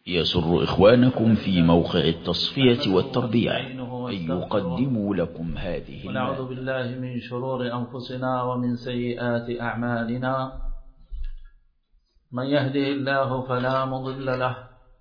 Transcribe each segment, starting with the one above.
يسر إخوانكم في موقع التصفية والتربية أن يقدموا لكم هذه ونعوذ بالله من شرور أنفسنا ومن سيئات أعمالنا. من يهده الله فلا مضل له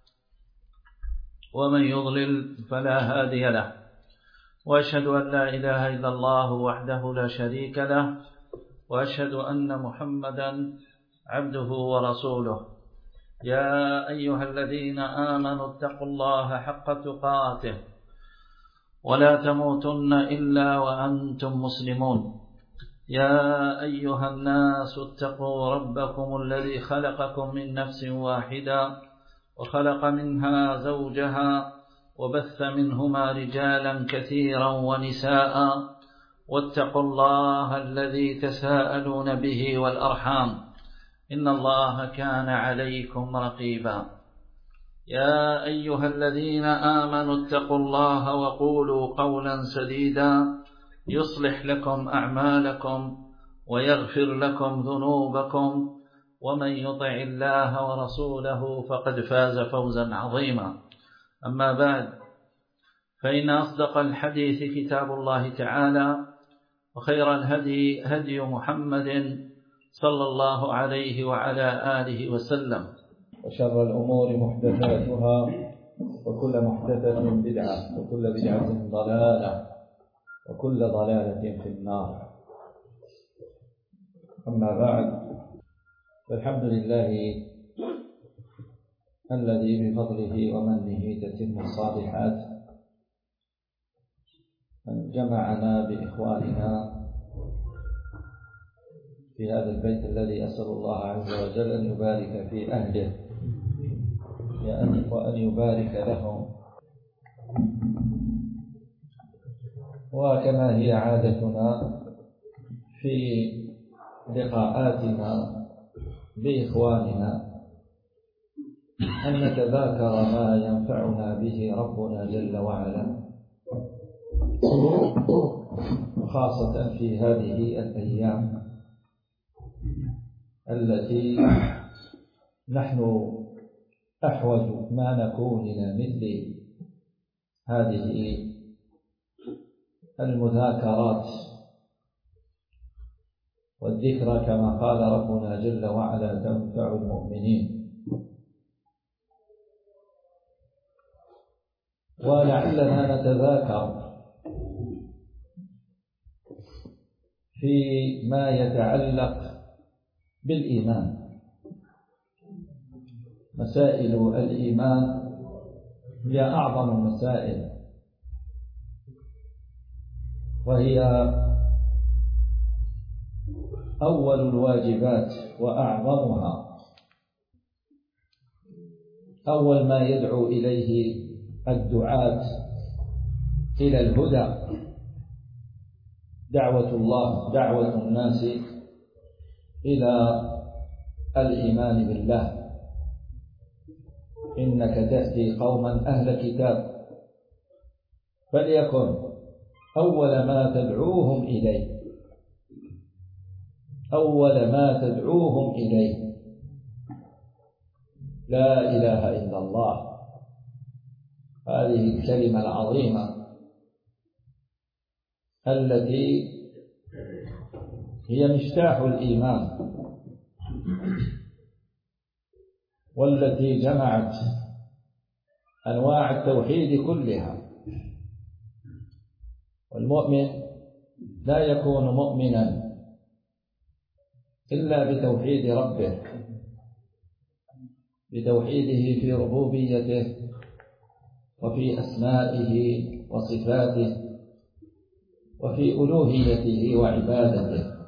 ومن يضلل فلا هادي له، وأشهد أن لا إله إلا الله وحده لا شريك له، وأشهد أن محمدا عبده ورسوله. يا أيها الذين آمنوا اتقوا الله حق تقاته ولا تموتن إلا وأنتم مسلمون. يا أيها الناس اتقوا ربكم الذي خلقكم من نفس واحدة وخلق منها زوجها وبث منهما رجالا كثيرا ونساء، واتقوا الله الذي تساءلون به والأرحام إن الله كان عليكم رقيبا. يا أيها الذين آمنوا اتقوا الله وقولوا قولا سديدا يصلح لكم أعمالكم ويغفر لكم ذنوبكم، ومن يطع الله ورسوله فقد فاز فوزا عظيما. أما بعد، فإن أصدق الحديث كتاب الله تعالى، وخير الهدي هدي محمد صلى الله عليه وعلى آله وسلم، وشر الأمور محدثاتها وكل محدثة بدعة وكل بدعة ضلالة وكل ضلالة في النار. أما بعد، فالحمد لله الذي بفضله ومنه تتم الصالحات، أن جمعنا بإخواننا في هذا البيت الذي أسأل الله عز وجل أن يبارك في أهله وأن يبارك لهم. وكما هي عادتنا في لقاءاتنا بإخواننا أن نتذاكر ما ينفعنا به ربنا جل وعلا، خاصة في هذه الأيام التي نحن أحوج ما نكون إلى مثل هذه المذاكرات والذكرى، كما قال ربنا جل وعلا: تنفع المؤمنين. ولعلنا نتذاكر في ما يتعلق بالإيمان. مسائل الإيمان هي أعظم المسائل، وهي أول الواجبات وأعظمها، أول ما يدعو إليه الدعاة إلى الهدى دعوة الله، دعوة الناس إلى الإيمان بالله. إنك تأتي قوما أهل كتاب فليكن أول ما تدعوهم إليه، أول ما تدعوهم إليه لا إله إلا الله. هذه الكلمة العظيمة التي هي مفتاح الإيمان، والتي جمعت أنواع التوحيد كلها. والمؤمن لا يكون مؤمنا إلا بتوحيد ربه، بتوحيده في ربوبيته وفي أسمائه وصفاته وفي ألوهيته وعبادته.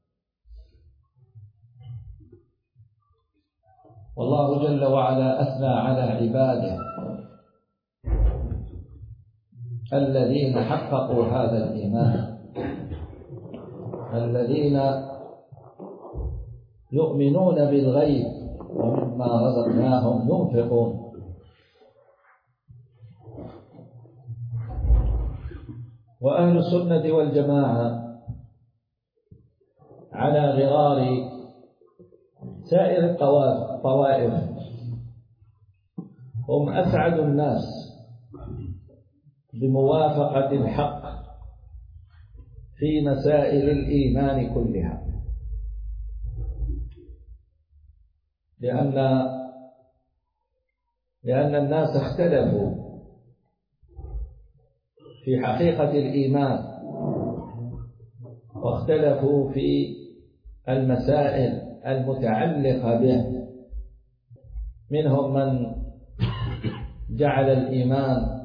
والله جل وعلا أثنى على عباده الذين حققوا هذا الإيمان، الذين يؤمنون بالغيب ومما رزقناهم ينفقون. وأهل السنة والجماعة على غرار سائر الطوائف هم أسعد الناس بموافقة الحق في مسائل الإيمان كلها، لأن الناس اختلفوا في حقيقة الإيمان، واختلفوا في المسائل المتعلقة به. منهم من جعل الإيمان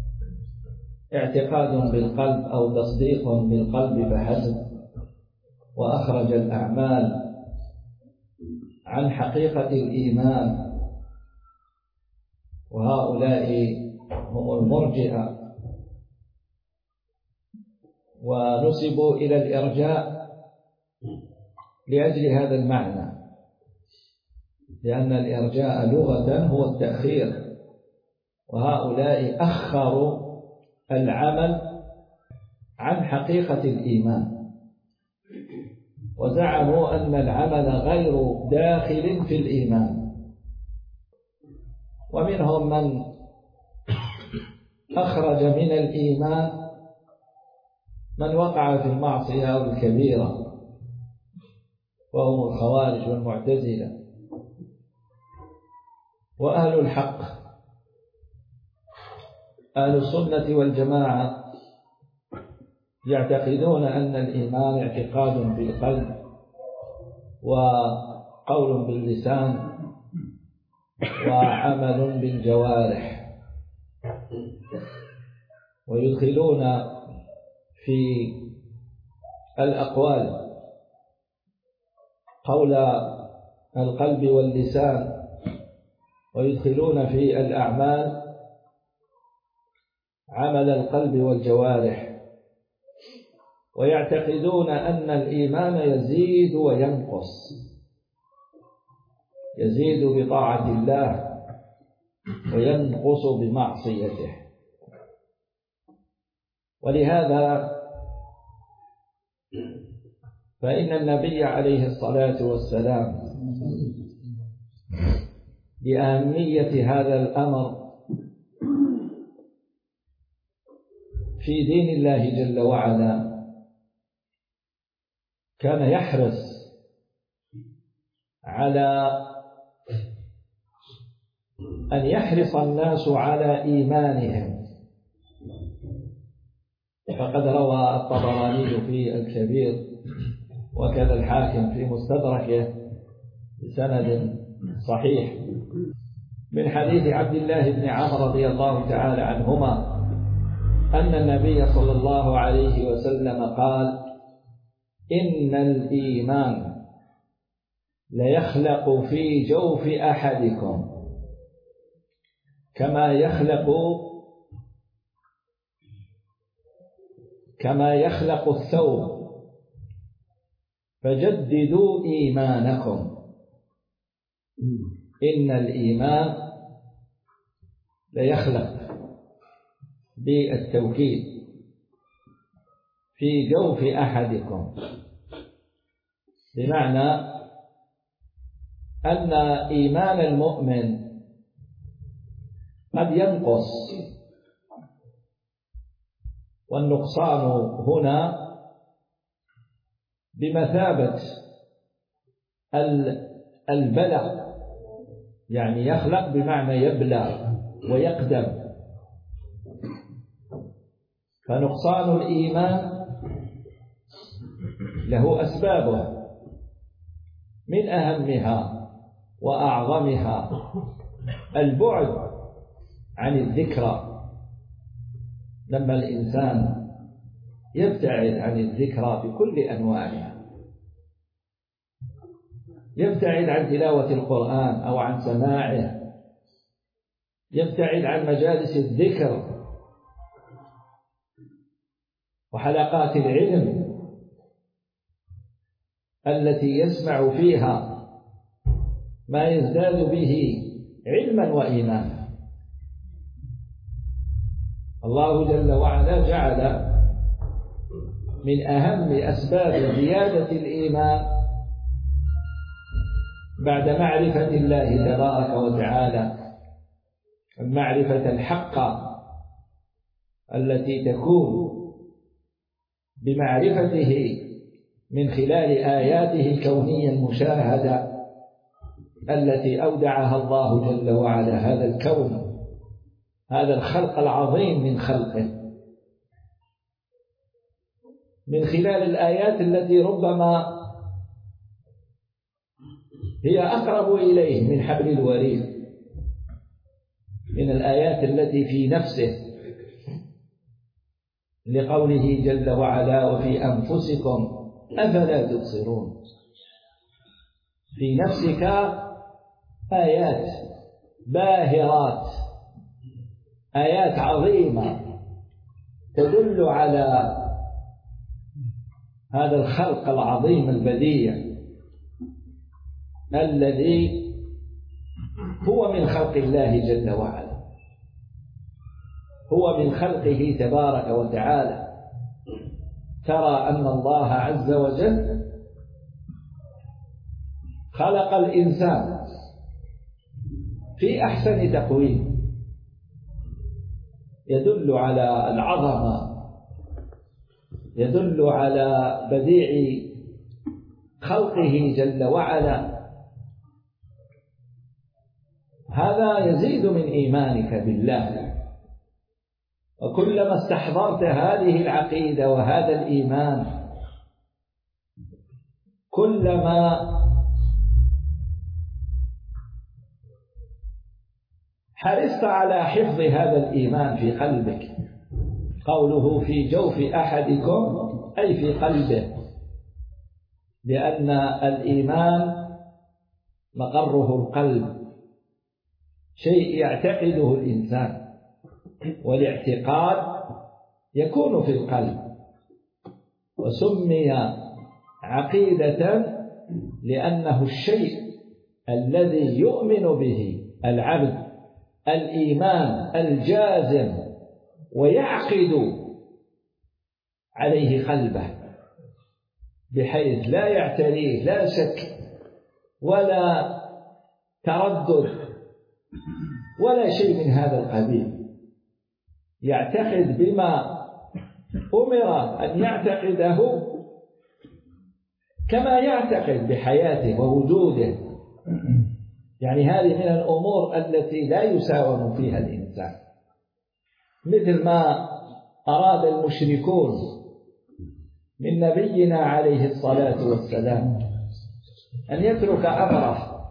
اعتقاد بالقلب أو تصديق بالقلب فحسب، وأخرج الأعمال عن حقيقة الإيمان، وهؤلاء هم المرجئة، ونسبوا إلى الإرجاء لأجل هذا المعنى، لأن الإرجاء لغة هو التأخير، وهؤلاء أخروا العمل عن حقيقة الإيمان، وزعموا أن العمل غير داخل في الإيمان. ومنهم من أخرج من الإيمان من وقع في المعصية الكبيرة، وهم الخوارج والمعتزلة. وأهل الحق أهل السنة والجماعة يعتقدون أن الإيمان اعتقاد بالقلب وقول باللسان وعمل بالجوارح، ويدخلون في الأقوال قول القلب واللسان، ويدخلون في الأعمال عمل القلب والجوارح، ويعتقدون أن الإيمان يزيد وينقص، يزيد بطاعة الله وينقص بمعصيته. ولهذا فإن النبي عليه الصلاة والسلام لأهمية هذا الأمر في دين الله جل وعلا كان يحرص على أن يحرص الناس على إيمانهم. فقد روى الطبراني في الكبير وكذا الحاكم في مستدركه بسند صحيح من حديث عبد الله بن عمرو رضي الله تعالى عنهما أن النبي صلى الله عليه وسلم قال: إن الإيمان ليخلق في جوف أحدكم كما يخلق الثوب، فجددوا إيمانكم. إن الإيمان ليخلق بالتوكيد في جوف أحدكم، بمعنى أن إيمان المؤمن قد ينقص، والنقصان هنا بمثابة البلى، يعني يخلق بمعنى يبلى ويقدم. فنقصان الإيمان له أسبابه، من أهمها وأعظمها البعد عن الذكرى. لما الإنسان يبتعد عن الذكرى بكل أنواعها، يبتعد عن تلاوة القرآن أو عن سماعه، يبتعد عن مجالس الذكر وحلقات العلم التي يسمع فيها ما يزداد به علما وإيمانا. الله جل وعلا جعل من أهم أسباب زيادة الإيمان بعد معرفة الله تبارك وتعالى المعرفة الحقة التي تكون بمعرفته من خلال آياته الكونية المشاهدة التي أودعها الله جل وعلا هذا الكون، هذا الخلق العظيم من خلقه، من خلال الآيات التي ربما هي أقرب إليه من حبل الوريد، من الآيات التي في نفسه، لقوله جل وعلا: وفي أنفسكم أفلا تبصرون. في نفسك آيات باهرات، آيات عظيمة تدل على هذا الخلق العظيم البديع الذي هو من خلق الله جل وعلا، هو من خلقه تبارك وتعالى. ترى أن الله عز وجل خلق الإنسان في أحسن تقويم، يدل على العظمة، يدل على بديع خلقه جل وعلا. هذا يزيد من إيمانك بالله، وكلما استحضرت هذه العقيدة وهذا الإيمان كلما حرصت على حفظ هذا الإيمان في قلبك. قوله في جوف أحدكم أي في قلبه، لأن الإيمان مقره القلب، شيء يعتقده الإنسان، والاعتقاد يكون في القلب، وسمي عقيدة لأنه الشيء الذي يؤمن به العبد، الإيمان الجازم، ويعقد عليه قلبه بحيث لا يعتريه لا شك ولا تردد ولا شيء من هذا القبيل، يعتقد بما أمر أن يعتقده كما يعتقد بحياته ووجوده. يعني هذه من الأمور التي لا يساوم فيها الإنسان، مثل ما أراد المشركون من نبينا عليه الصلاة والسلام أن يترك أمره،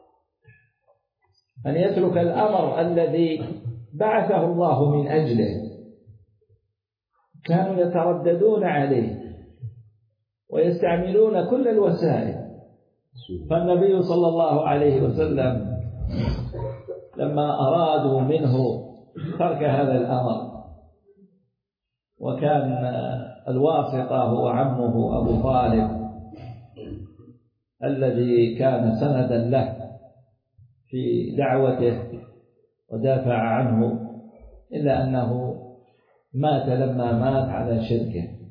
أن يترك الأمر الذي بعثه الله من أجله. كانوا يترددون عليه ويستعملون كل الوسائل. فالنبي صلى الله عليه وسلم لما أرادوا منه ترك هذا الأمر، وكان الواسطة هو عمه أبو طالب الذي كان سندا له في دعوته ودافع عنه، إلا أنه مات لما مات على شركه.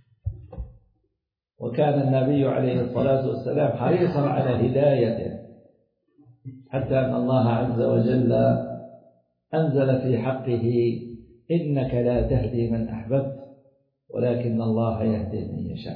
وكان النبي عليه الصلاة والسلام حريصا على هدايته، حتى أن الله عز وجل أنزل في حقه: إنك لا تهدي من أحببت ولكن الله يهدي من يشاء.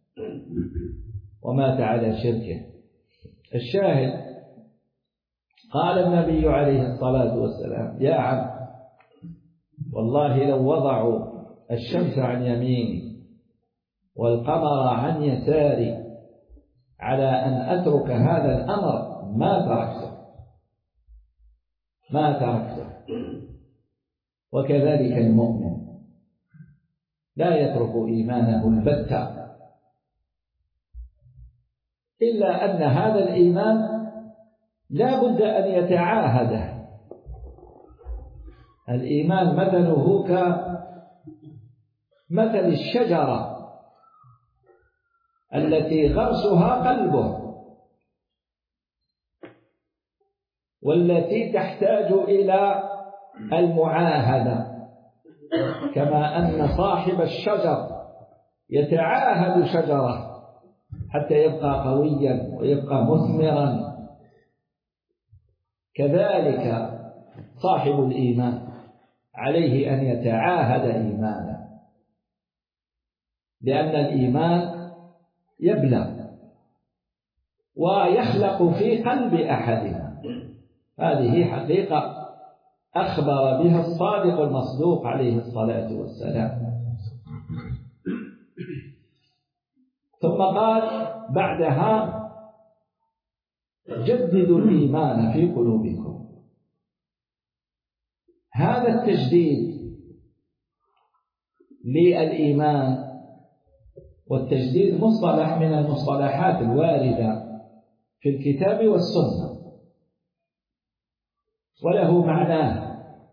ومات على شركه. الشاهد: قال النبي عليه الصلاة والسلام: يا عم، والله لو وضعوا الشمس عن يميني والقمر عن يساري على أن أترك هذا الأمر ما تركته. وكذلك المؤمن لا يترك إيمانه البتة، إلا أن هذا الإيمان لا بد أن يتعاهده. الإيمان مثله كمثل الشجرة التي غرسها قلبه، والتي تحتاج إلى المعاهدة، كما أن صاحب الشجر يتعاهد شجره حتى يبقى قويا ويبقى مثمرا، كذلك صاحب الإيمان عليه أن يتعاهد إيمانه، لأن الإيمان يبلغ ويخلق في قلب أحدنا. هذه حقيقة أخبر بها الصادق المصدوق عليه الصلاة والسلام. ثم قال بعدها: جددوا الإيمان في قلوبكم. هذا التجديد للإيمان، والتجديد مصطلح من المصطلحات الواردة في الكتاب والسنة، وله معناه.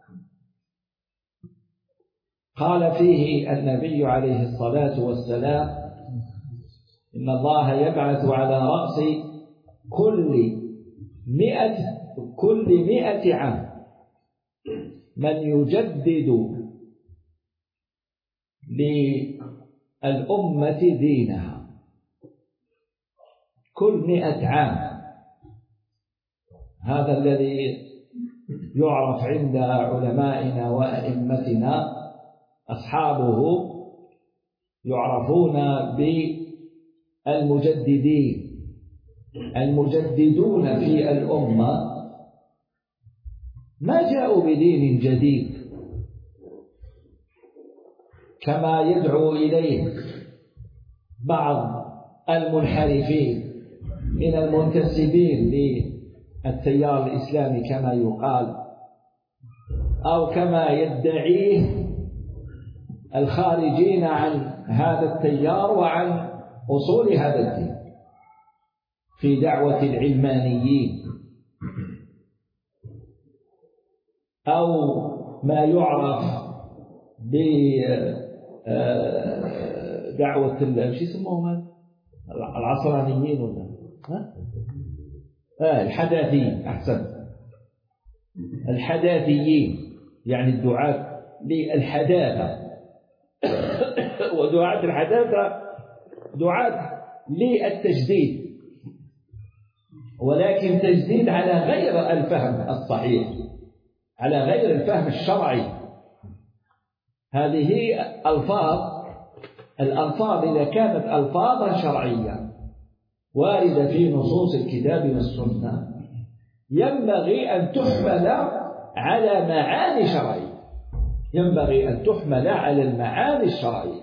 قال فيه النبي عليه الصلاة والسلام: إن الله يبعث على رأس كل 100 عام من يجدد للأمة دينها. كل 100 عام، هذا الذي يعرف عند علمائنا وأئمتنا أصحابه يعرفون بالمجددين. المجددون في الأمة ما جاءوا بدين جديد كما يدعو إليه بعض المنحرفين من المنتسبين للتيار الإسلامي كما يقال، أو كما يدعيه الخارجين عن هذا التيار وعن أصول هذا الدين في دعوة العلمانيين، أو ما يعرف بدعوة شو يسموهم العصرانيين ولا الحداثيين. أحسن، الحداثيين يعني الدعاة للحداثة، ودعاة الحداثة دعاة للتجديد، ولكن تجديد على غير الفهم الصحيح، على غير الفهم الشرعي. هذه الألفاظ إذا كانت ألفاظا شرعية واردة في نصوص الكتاب والسنة ينبغي أن تحمل على معاني شرعية، ينبغي أن تحمل على المعاني الشرعية،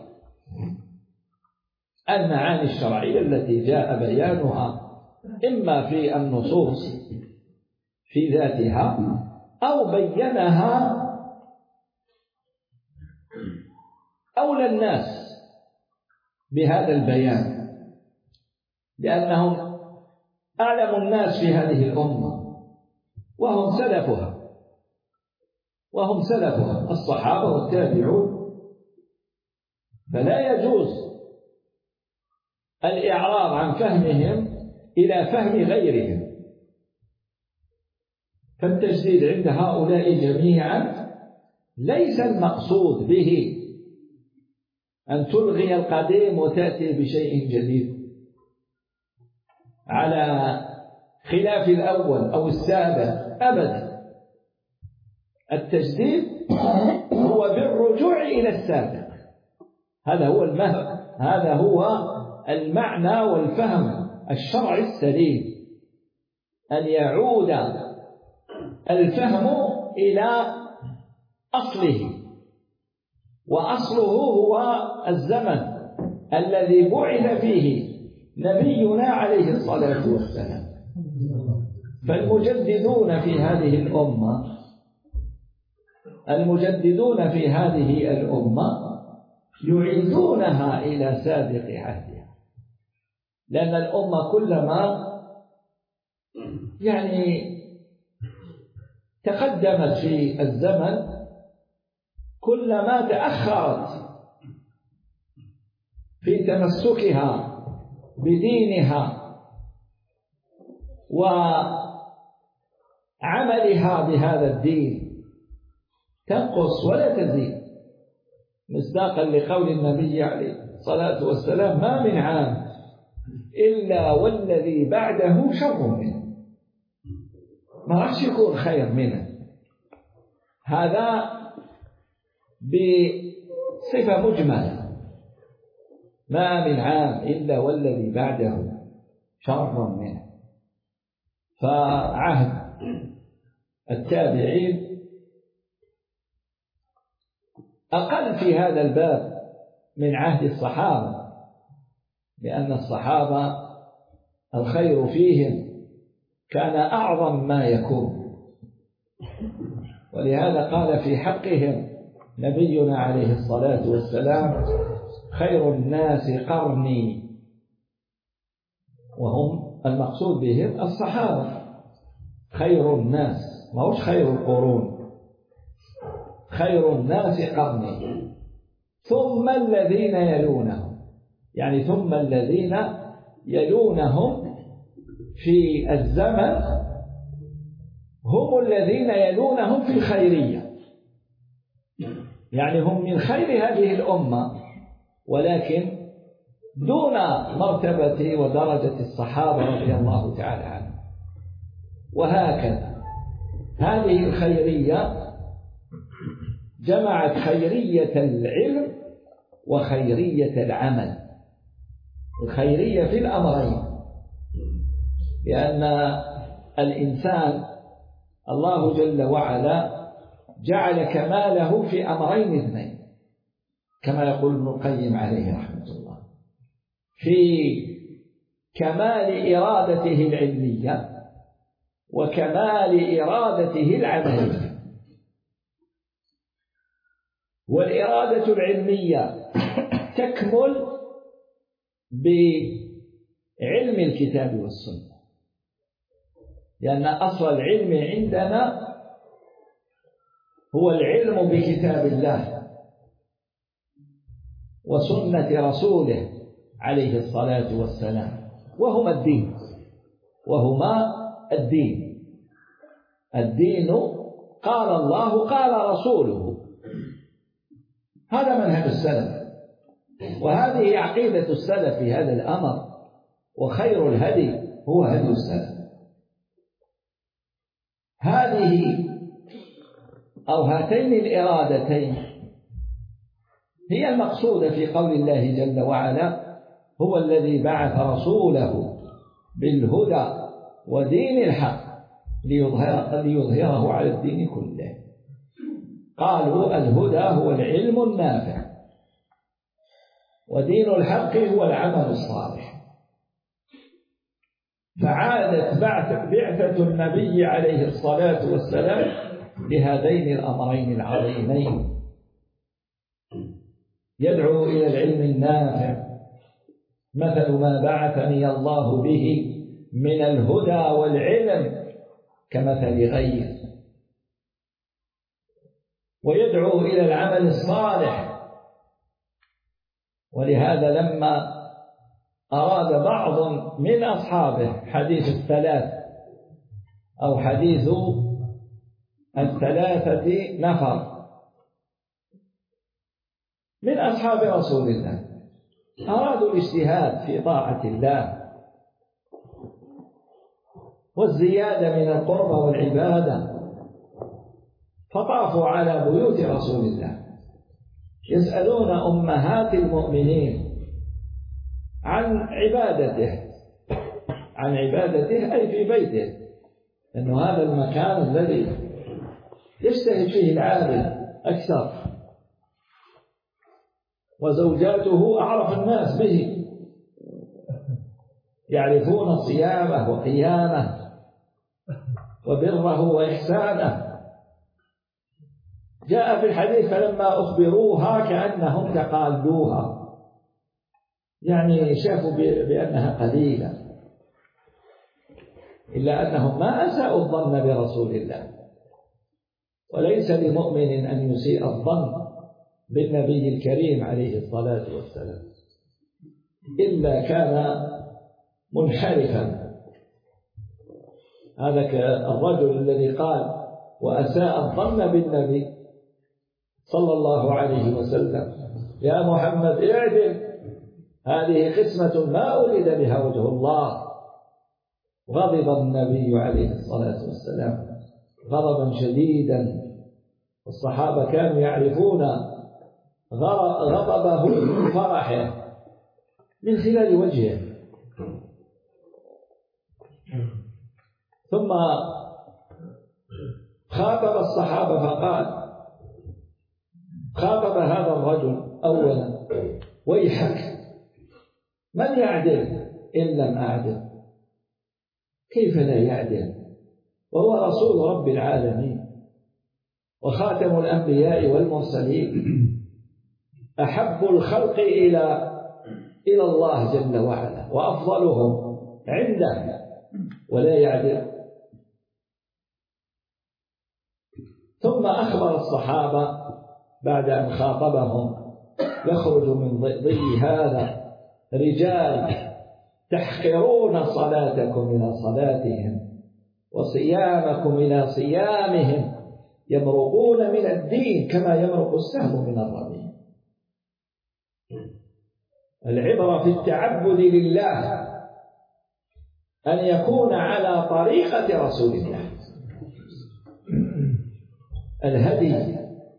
المعاني الشرعية التي جاء بيانها إما في النصوص في ذاتها أو بينها أولى الناس بهذا البيان، لأنهم أعلم الناس في هذه الأمة وهم سلفها الصحابة والتابعون. فلا يجوز الإعراض عن فهمهم إلى فهم غيرهم. فالتجديد عند هؤلاء جميعا ليس المقصود به أن تلغي القديم وتأتي بشيء جديد على خلاف الأول أو السابق أبدا. التجديد هو بالرجوع إلى السابق، هذا هو المعنى والفهم الشرعي السليم، أن يعود الفهم إلى أصله، وأصله هو الزمن الذي بعث فيه نبينا عليه الصلاة والسلام. فالمجددون في هذه الأمة، المجددون في هذه الأمة يعيدونها إلى سابق عهدها، لأن الأمة كلما تقدمت في الزمن كلما تأخرت في تمسكها بدينها وعملها بهذا الدين، تنقص ولا تزيد، مصداقا لقول النبي عليه الصلاة والسلام: ما من عام إلا والذي بعده شر منه. ما راح يكون خير منه، هذا بصفة مجملة، ما من عام إلا والذي بعده شر منه. فعهد التابعين أقل في هذا الباب من عهد الصحابة، لأن الصحابة الخير فيهم كان أعظم ما يكون، ولهذا قال في حقهم نبينا عليه الصلاة والسلام: خير الناس قرني، وهم المقصود بهم الصحابة. خير الناس، ما هوش خير القرون، خير الناس قرني ثم الذين يلونهم، يعني ثم الذين يلونهم في الزمن هم الذين يلونهم في الخيرية، يعني هم من خير هذه الأمة، ولكن دون مرتبة ودرجة الصحابة رضي الله تعالى عنهم. وهكذا هذه الخيرية جمعت خيرية العلم وخيرية العمل. الخيرية في الأمرين، لأن الإنسان الله جل وعلا جعل كماله في أمرين اثنين، كما يقول ابن القيم عليه رحمة الله: في كمال إرادته العلمية وكمال إرادته العملية. والإرادة العلمية تكمل بعلم الكتاب والسنة، لأن أصل العلم عندنا هو العلم بكتاب الله وسنة رسوله عليه الصلاة والسلام، وهما الدين. الدين قال الله قال رسوله، هذا منهج السلف، وهذه عقيدة السلف في هذا الأمر، وخير الهدي هو هدي السلف. هذه أو هاتين الإرادتين هي المقصودة في قول الله جل وعلا: هو الذي بعث رسوله بالهدى ودين الحق ليظهره على الدين كله. قالوا الهدى هو العلم النافع، ودين الحق هو العمل الصالح. فعادت بعثة النبي عليه الصلاة والسلام لهذين الأمرين العظيمين: يدعو إلى العلم النافع، مثل ما بعثني الله به من الهدى والعلم كمثل غيث، ويدعو إلى العمل الصالح. ولهذا لما أراد بعض من أصحابه حديث الثلاث أو حديث الثلاثة نفر من أصحاب رسول الله، أرادوا الاجتهاد في طاعة الله والزيادة من القربة والعبادة، فطافوا على بيوت رسول الله يسألون أمهات المؤمنين عن عبادته أي في بيته، لأنه هذا المكان الذي يجتهد فيه العابد أكثر، وزوجاته أعرف الناس به، يعرفون صيامه وقيامه وبره وإحسانه. جاء في الحديث: فلما أخبروها كأنهم تقالوها، يعني شافوا بأنها قليلة، إلا أنهم ما أساءوا الظن برسول الله. وليس لمؤمن أن يسيء الظن بالنبي الكريم عليه الصلاة والسلام إلا كان منحرفا. هذا الرجل الذي قال وأساء الظن بالنبي صلى الله عليه وسلم: يا محمد اعدل، هذه قسمة ما أريد بها وجه الله. غضب النبي عليه الصلاة والسلام غضبا شديدا والصحابة كانوا يعرفون غضبه من فرحه من خلال وجهه. ثم خاطب الصحابة فقال، خاطب هذا الرجل أولا: ويحك، من يعدل إن لم أعدل؟ كيف لا يعدل وهو رسول رب العالمين وخاتم الأنبياء والمرسلين، أحب الخلق إلى الله جل وعلا وأفضلهم عنده، ولا يعدل؟ ثم أخبر الصحابة بعد أن خاطبهم: يخرج من ضي هذا رجال تحقرون صلاتكم إلى صلاتهم وصيامكم إلى صيامهم، يمرقون من الدين كما يمرق السهم من الرمي. العبرة في التعبد لله أن يكون على طريقة رسول الله. الهدي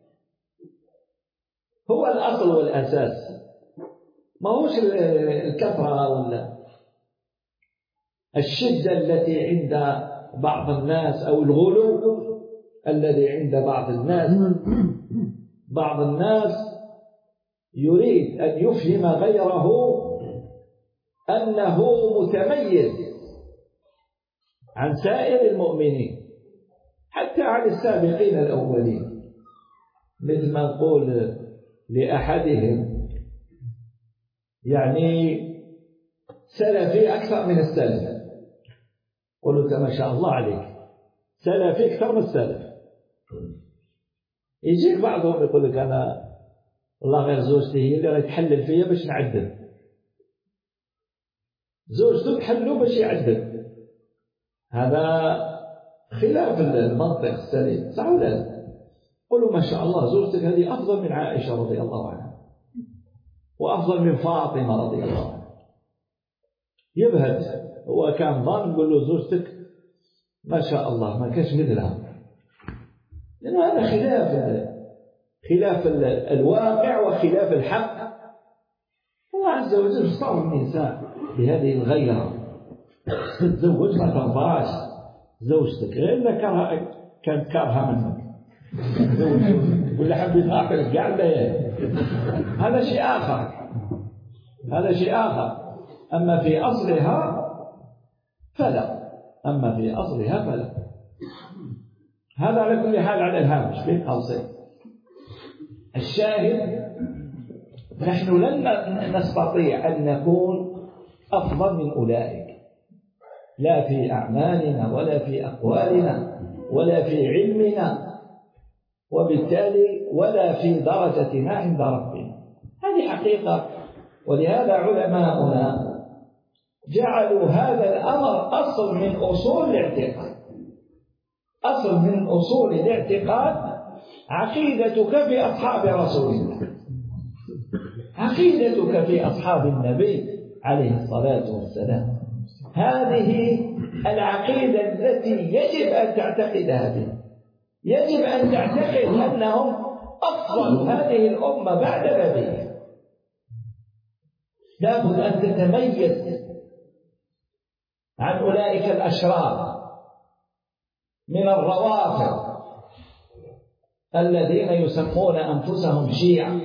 هو الأصل والأساس، ما هوش الكثرة ولا الشدة التي عند بعض الناس أو الغلو الذي عند بعض الناس. بعض الناس يريد أن يفهم غيره أنه متميز عن سائر المؤمنين، حتى عن السابقين الأولين، مثل ما نقول لأحدهم يعني سلفي أكثر من السلف، قلت ما شاء الله عليك سلفي أكثر من السلف. يجيك بعضهم يقول لك أنا والله غير زوجتي هي اللي تحلل فيا باش نعدل، زوجته تحلو باش يعدل. هذا خلاف المنطق السليم، صح ولا لا؟ قولوا ما شاء الله زوجتك هذه أفضل من عائشة رضي الله عنها وأفضل من فاطمة رضي الله عنها. يبهت، هو كان ظن يقول له زوجتك ما شاء الله ما كاش مثلها، لأنه هذا خلاف الواقع وخلاف الحق. الله عز وجل اختار النساء بهذه الغيرة. تتزوج ما ترضاش زوجتك غير إذا كانت كارهة منك ولا حبيت أعطيك كاع هذا شيء آخر، هذا شيء آخر. أما في أصلها فلا، أما في أصلها فلا. هذا على كل حال على الهامش بين قوسين. الشاهد نحن لن نستطيع أن نكون أفضل من أولئك، لا في أعمالنا ولا في أقوالنا ولا في علمنا، وبالتالي ولا في درجتنا عند ربنا. هذه حقيقة. ولهذا علماؤنا جعلوا هذا الأمر أصل من أصول الاعتقاد. أصل من أصول الاعتقاد عقيدتك في أصحاب رسول الله، عقيدتك في أصحاب النبي عليه الصلاة والسلام. هذه العقيدة التي يجب أن تعتقدها بها. يجب أن تعتقد أنهم أفضل هذه الأمة بعد نبيها. لابد أن تتميز عن أولئك الأشرار من الروافض الذين يسمون أنفسهم شيعة،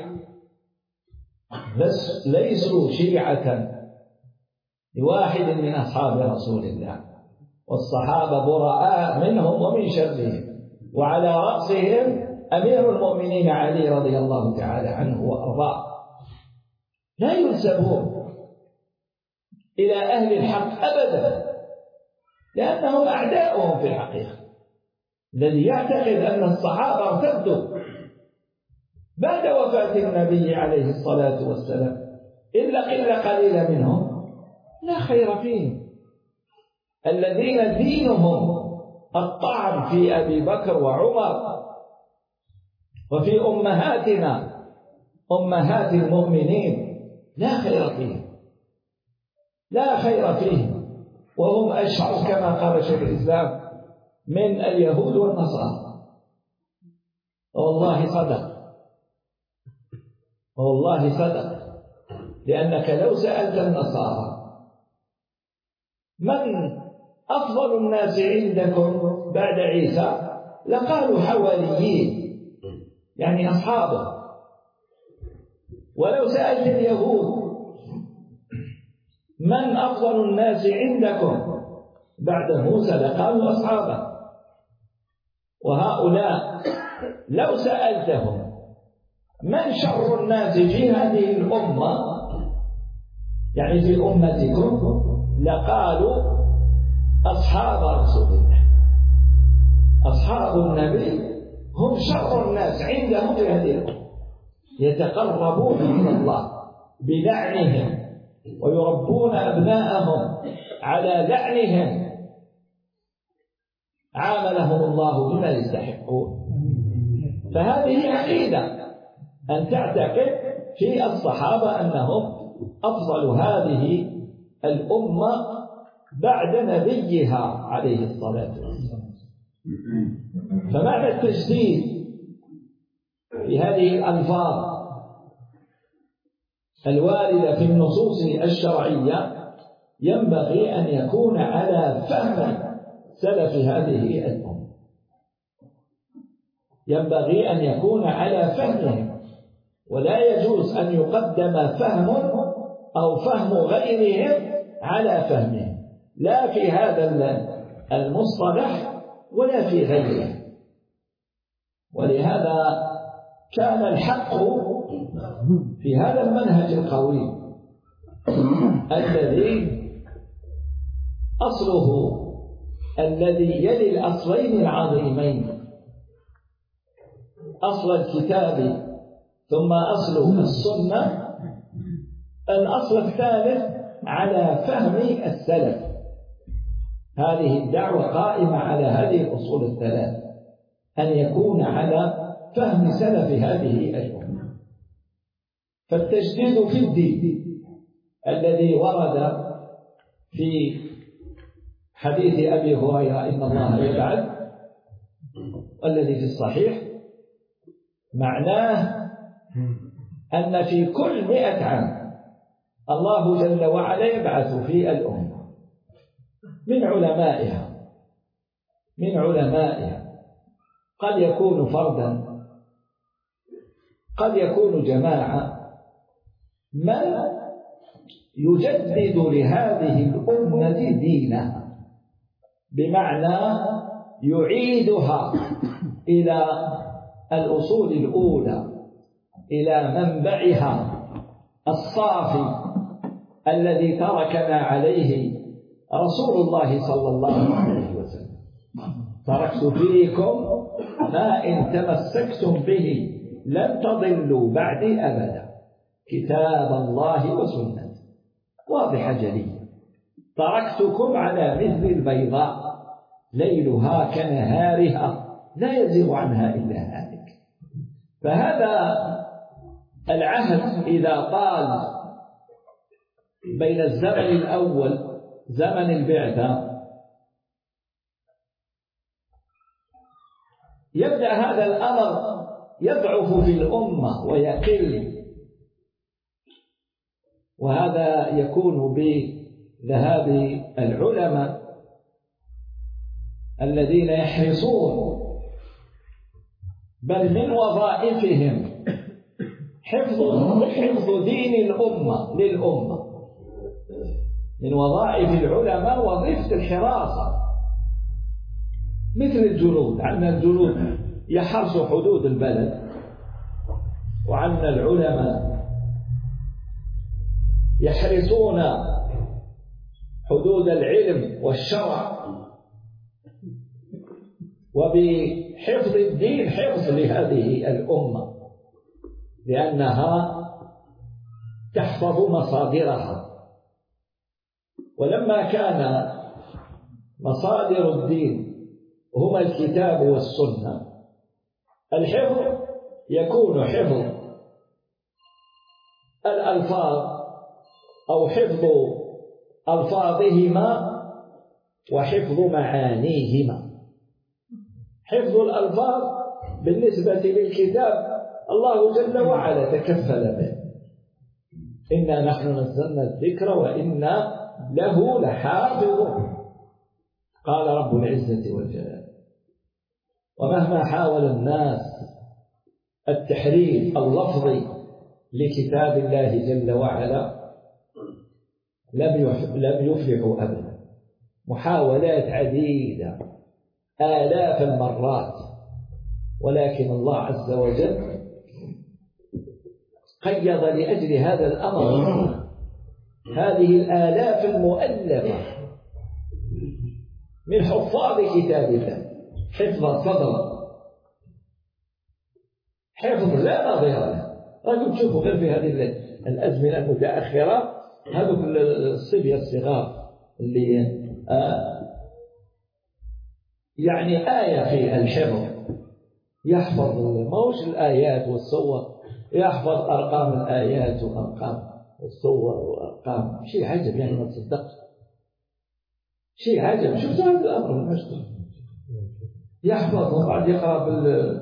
بس ليسوا شيعة لواحد من أصحاب رسول الله، والصحابة براء منهم ومن شرهم، وعلى رأسهم أمير المؤمنين علي رضي الله تعالى عنه وأرضاه. لا ينسبون إلى أهل الحق أبدا، لأنهم أعداؤهم في الحقيقة. الذي يعتقد أن الصحابة ارتدوا بعد وفاة النبي عليه الصلاة والسلام إلا قلة قليلة منهم لا خير فيهم. الذين دينهم الطعن في أبي بكر وعمر وفي أمهاتنا أمهات المؤمنين لا خير فيهم، لا خير فيهم، وهم أشعر كما قال شيخ الإسلام من اليهود والنصارى. والله صدق، والله صدق، لأنك لو سألت النصارى من أفضل الناس عندكم بعد عيسى لقالوا حواريين، يعني أصحابه. ولو سألت اليهود من أفضل الناس عندكم بعد موسى لقالوا أصحابه. وهؤلاء لو سألتهم من شر الناس في هذه الأمة، يعني في أمتكم، لقالوا أصحاب رسول الله، أصحاب النبي هم شر الناس عندهم في هذه الأمة، يتقربون إلى الله بلعنهم ويربون أبناءهم على لعنهم، عاملهم الله بما يستحقون. فهذه عقيدة أن تعتقد في الصحابة أنهم أفضل هذه الأمة بعد نبيها عليه الصلاة والسلام. فمعنى التجديد في هذه الألفاظ الواردة في النصوص الشرعية ينبغي أن يكون على فهم سلف هذه الأمة، ينبغي أن يكون على فهمهم، ولا يجوز أن يقدم فهم أو فهم غيرهم على فهمهم، لا في هذا المصطلح ولا في غيره. ولهذا كان الحق في هذا المنهج القويم الذي أصله الذي يلي الأصلين العظيمين، أصل الكتاب ثم أصل السنة، الأصل الثالث على فهم السلف. هذه الدعوة قائمة على هذه الأصول الثلاث، أن يكون على فهم سلف هذه الأمة. فالتجديد في الدين الذي ورد في حديث أبي هريرة إن الله يبعث والذي في الصحيح معناه أن في كل 100 عام الله جل وعلا يبعث في الأمة من علمائها قد يكون فردا، قد يكون جماعة، من يجدد لهذه الأمة دينها، بمعنى يعيدها إلى الأصول الأولى، إلى منبعها الصافي الذي تركنا عليه رسول الله صلى الله عليه وسلم. تركت فيكم ما إن تمسكتم به لن تضلوا بعدي أبدا، كتاب الله وسنة، واضحة جلية. تركتكم على مثل البيضاء ليلها كنهارها لا يزيغ عنها إلا هالك. فهذا العهد إذا طال بين الزمن الأول زمن البعثة يبدأ هذا الأمر يضعف في الأمة ويقل، وهذا يكون بذهاب العلماء الذين يحرصون بل من وظائفهم حفظ دين الأمة للأمة. من وظائف العلماء وظيفة الحراسة، مثل الجنود، عندنا الجنود يحرسوا حدود البلد، وعندنا العلماء يحرسون حدود العلم والشرع، وبحفظ الدين حفظ لهذه الأمة، لأنها تحفظ مصادرها. ولما كان مصادر الدين هما الكتاب والسنة، الحفظ يكون حفظ الألفاظ أو حفظ ألفاظهما وحفظ معانيهما. حفظ الألفاظ بالنسبة للكتاب الله جل وعلا تكفل به، إنا نحن نزلنا الذكر وإنا له لحافظون، قال رب العزة والجلال. ومهما حاول الناس التحريف اللفظي لكتاب الله جل وعلا لم يفلحوا أبدا. محاولات عديدة آلاف المرات، ولكن الله عز وجل قيض لأجل هذا الأمر هذه الآلاف المؤلفة من حفاظ كتاب الله حفظ صدر، حفظ لا نظير له. راكم تشوفوا غير في هذه الأزمنة المتأخرة هذوك الصبية الصغار اللي يعني آية في الحفظ، يحفظ موش الآيات والصور، يحفظ أرقام الآيات وأرقام الصور وأرقام. شيء عجب يعني، ما تصدقش، شيء عجب. شوف هذا الأمر المشكل، يحفظ وبعد يقرأ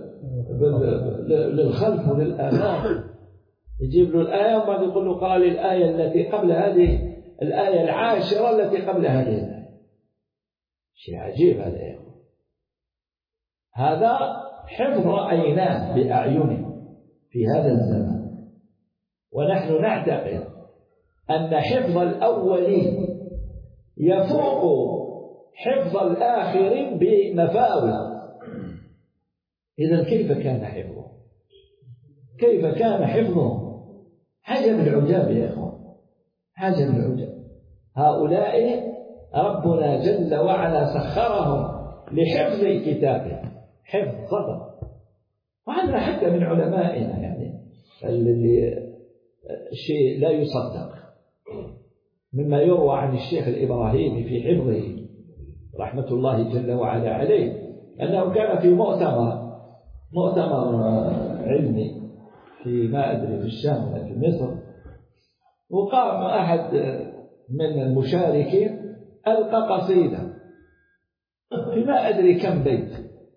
للخلف وللأمام، يجيب له الآية وبعد يقول له قرأ لي الآية التي قبل هذه، الآية العاشرة التي قبل هذه الآية. شيء عجيب هذا يا أخوان. هذا حفظ رأيناه بأعيننا في هذا الزمان، ونحن نعتقد أن حفظ الأولين يفوق حفظ الآخرين بمفاوز. إذا كيف كان حفظه؟ كيف كان حفظه؟ عجب العجاب يا إخوان، عجب العجاب. هؤلاء ربنا جل وعلا سخرهم لحفظ كتابه، حفظ صدر. وعندنا حتى من علمائنا يعني اللي شيء لا يصدق مما يروى عن الشيخ الإبراهيمي في حفظه رحمة الله جل وعلا عليه، أنه كان في مؤتمر علمي في ما أدري في الشام ولا في مصر، وقام أحد من المشاركين ألقى قصيدة في ما أدري كم بيت.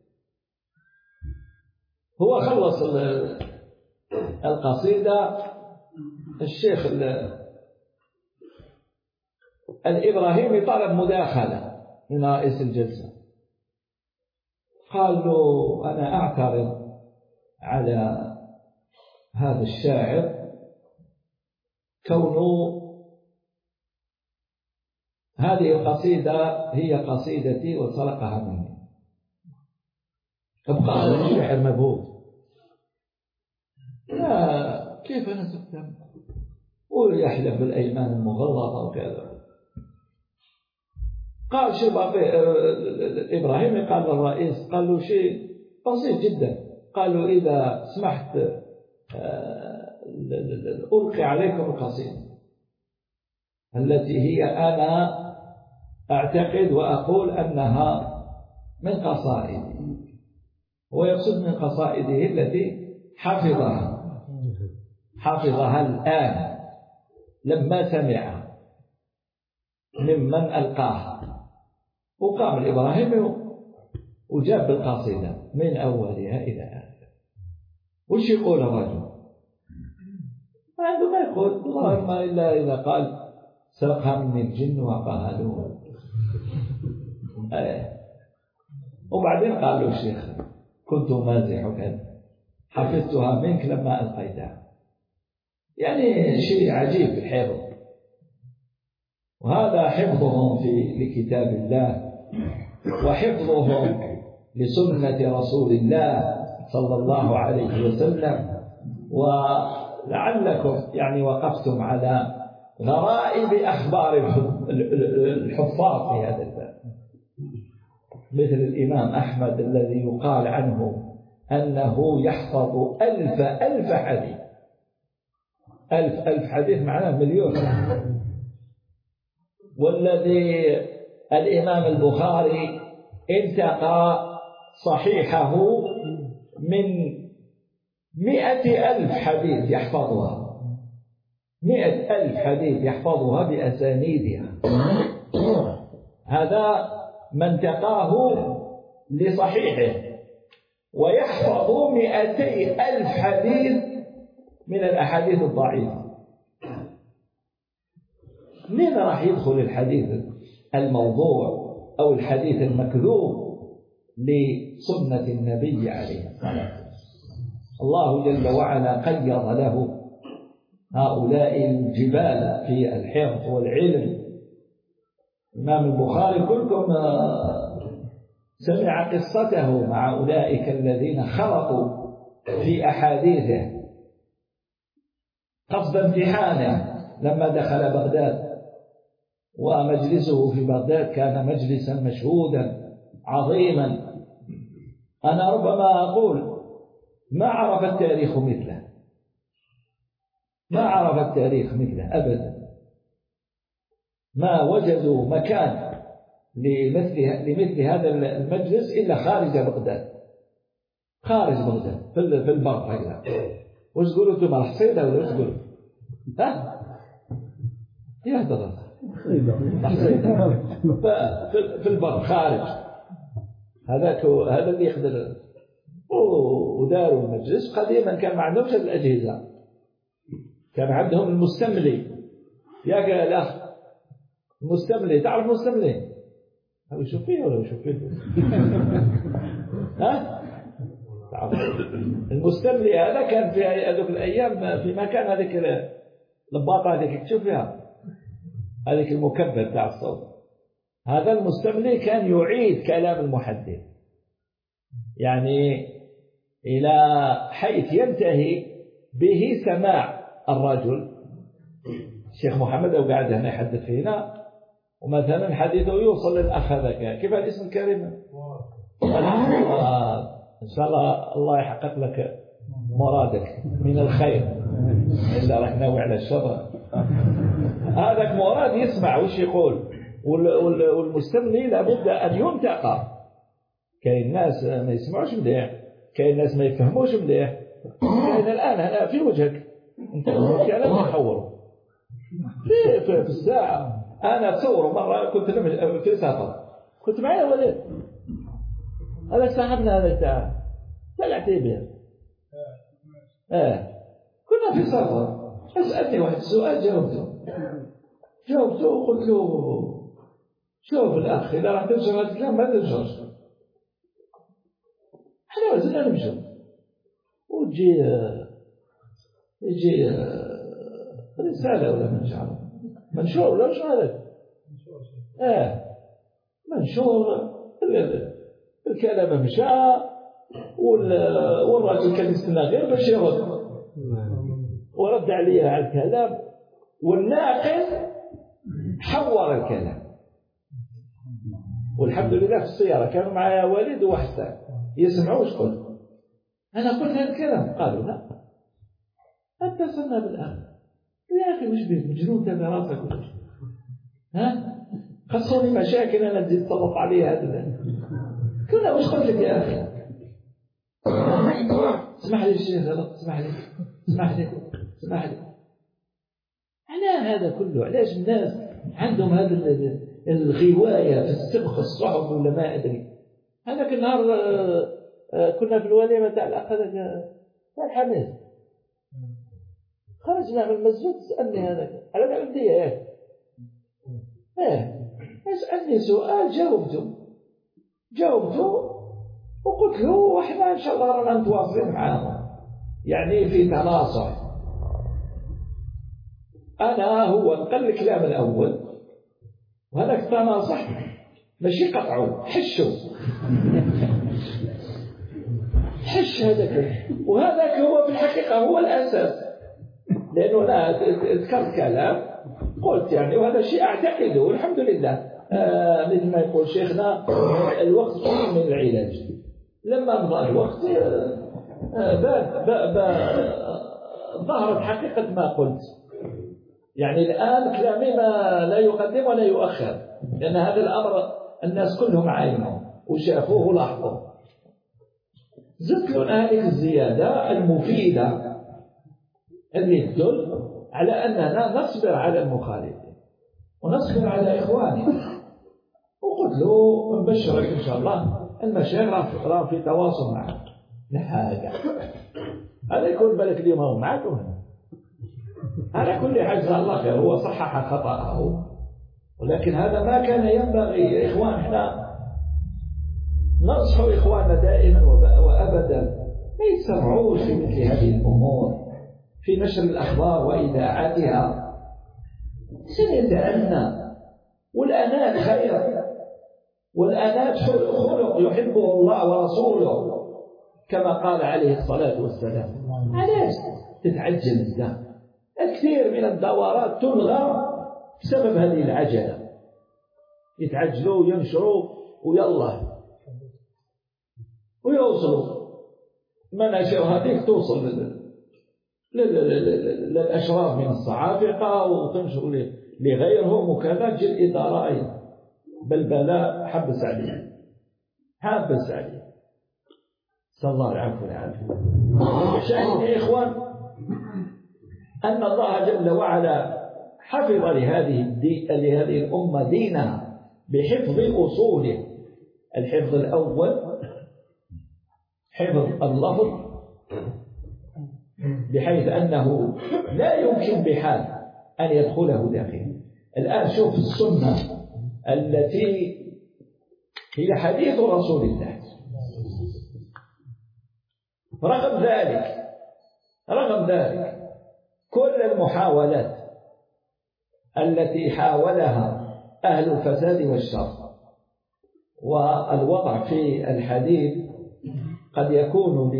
هو خلص القصيدة، الشيخ الإبراهيمي طلب مداخلة من رئيس الجلسة، قال له أنا أعترض على هذا الشاعر كونه هذه القصيدة هي قصيدتي وسرقها مني. أبقى هذا الشاعر مبهوت، لا كيف نسكت، ويحلف بالأيمان المغلظة وكذا. قال شيء إبراهيم قال للرئيس، قال له شيء بسيط جدا، قال له إذا سمحت ألقي عليكم القصيدة التي هي أنا أعتقد وأقول أنها من قصائدي، ويقصد من قصائده التي حفظها الآن لما سمعها ممن ألقاها. وقام الإبراهيمي وجاب بالقصيدة من أولها إلى آخرها. وش يقول الرجل؟ ما عنده ما يقول، اللهم إلا إذا قال سرقها مني الجن وقهلوه. وبعدين قال له الشيخ كنت مازحك، حفظتها منك لما ألقيتها. يعني شيء عجيب الحفظ. وهذا حفظهم لكتاب الله، وحفظهم لسنة رسول الله صلى الله عليه وسلم. ولعلكم يعني وقفتم على غرائب أخبار الحفاظ في هذا الباب، مثل الإمام أحمد الذي يقال عنه أنه يحفظ 1000 حديث. 1000 حديث معناه مليون. والذي الإمام البخاري انتقى صحيحه من 100,000 حديث يحفظها، 100,000 حديث يحفظها بأسانيدها. هذا من تقاه لصحيحه. ويحفظ 200,000 حديث من الأحاديث الضعيفة. من راح يدخل الحديث الموضوع أو الحديث المكذوب لسنة النبي عليه الصلاة والسلام؟ الله جل وعلا قيض له هؤلاء الجبال في الحفظ والعلم. الإمام البخاري كلكم سمع قصته مع أولئك الذين خرطوا في أحاديثه قصد امتحانه لما دخل بغداد، ومجلسه في بغداد كان مجلسا مشهودا عظيما. أنا ربما أقول ما عرف التاريخ مثله، ما عرف التاريخ مثله أبدا. ما وجدوا مكان لمثل هذا المجلس إلا خارج بغداد، خارج بغداد في البر هكذا. وش تقولوا أنتم على حصيدة ولا وش تقولوا؟ ها؟ يا درس في البر خارج. هذا اللي يقدر. وداروا المجلس قديما كان ما عندهمش الأجهزة، كان عندهم المستملي. يا الأخ المستملي، تعرف المستملي؟ هو يشوف فيه ولا يشوف فيه؟ ها؟ تعرف المستملي هذا كان في هذوك الأيام في مكان هذيك الباطة هذيك تشوف فيها هذيك المكبر تاع الصوت. هذا المستملي كان يعيد كلام المحدث يعني إلى حيث ينتهي به سماع الرجل. الشيخ محمد لو قاعد هنا يحدث فينا ومثلا حديثه يوصل للأخ هذاك، كيف الاسم الكريم؟ إن شاء الله يحقق لك مرادك من الخير، إلا راك ناوي على الشر. هذاك مراد يسمع وش يقول، والمستملي لابد أن ينتقى. كاين ناس ما يسمعوش مليح، كاين ناس ما يفهموش مليح. كاين الآن هنا في وجهك أنت كلام تحوره في الساعة. أنا أتصور مرة كنت في سفر، كنت معي ولد، هذا صاحبنا هذا تاع العتيبية. كنا في سفر، أسألني واحد السؤال جاوبته وقلت له شوف الأخ إذا راح تنشر هذا الكلام ما تنشرش. احنا وزلنا نمشي وتجي رسالة ولا منشور ولا شو هذا؟ منشور الكلام مشى والراجل كان يستنى غير باش يرد، ورد عليه على الكلام، والناقل حور الكلام. والحمد لله في السيارة كانوا معايا والد وحسن يسمعوا وش قلت. أنا قلت هذا الكلام، قالوا لا اتصلنا بالآن. يا أخي وش بيك مجنون تبع راسك ولا شيء؟ ها؟ خصوني مشاكل أنا تزيد تسلط عليها هذا. كنا وش قلت لك يا أخي؟ اسمح لي الشيخ غلط، اسمح لي. على هذا كله علاش الناس عندهم هذا الغواية في السبخ الصعب ولا ما أدري. هذاك النهار كنا في الوليمة تاع الأخ تاع الحميد، خرجنا من المسجد سألني هذاك على العبدية يسألني سؤال جاوبته وقلت له وإحنا إن شاء الله رانا متواصلين معاهم يعني في تناصح. هو نقل الكلام الأول وهذاك تناصح ماشي قطعوا حش هذاك، وهذاك هو في الحقيقة هو الأساس. لأنه أنا ذكرت كلام قلت يعني وهذا شيء أعتقده والحمد لله. مثل ما يقول شيخنا الوقت جزء من العلاج. لما مضى الوقت ظهرت حقيقة ما قلت. يعني الآن كلامي ما لا يقدم ولا يؤخر، لأن هذا الأمر الناس كلهم عاينوا وشافوه ولاحظوه. زدت لنا هذه الزيادة المفيدة اللي تدل على أننا نصبر على المخالفين ونصبر على إخواننا. وقلت له نبشرك إن شاء الله المشايخ راه في تواصل معه لحاجة. هذا يكون بالك اليوم هو معكم هنا. على كل حال جزاه الله خير، هو صحح خطأه، ولكن هذا ما كان ينبغي. يا إخوان احنا ننصح إخواننا دائما وأبدا لا يسرعوش في مثل هذه الأمور في نشر الأخبار وإذاعتها. سنتأنى، والأنات خير، والأنات خلق يحبه الله ورسوله كما قال عليه الصلاة والسلام. علاش تتعجل الزمان؟ الكثير من الدورات تلغى بسبب هذه العجلة، يتعجلوا وينشروا ويلا ويوصلوا مناشر هذيك توصل للأشراف من الصعافقة وتنشر لغيرهم وكذا. تجي الإدارة أيضا بلبلاء حبس عليه. صلى الله العفو والعافية. شاهد يا إخوان أن الله جل وعلا حفظ لهذه الأمة دينها بحفظ أصوله. الحفظ الأول حفظ اللفظ، بحيث أنه لا يمكن بحال أن يدخله داخله. الآن شوف السنة التي هي حديث رسول الله، رغم ذلك كل المحاولات التي حاولها أهل الفساد والشر والوضع في الحديث قد يكون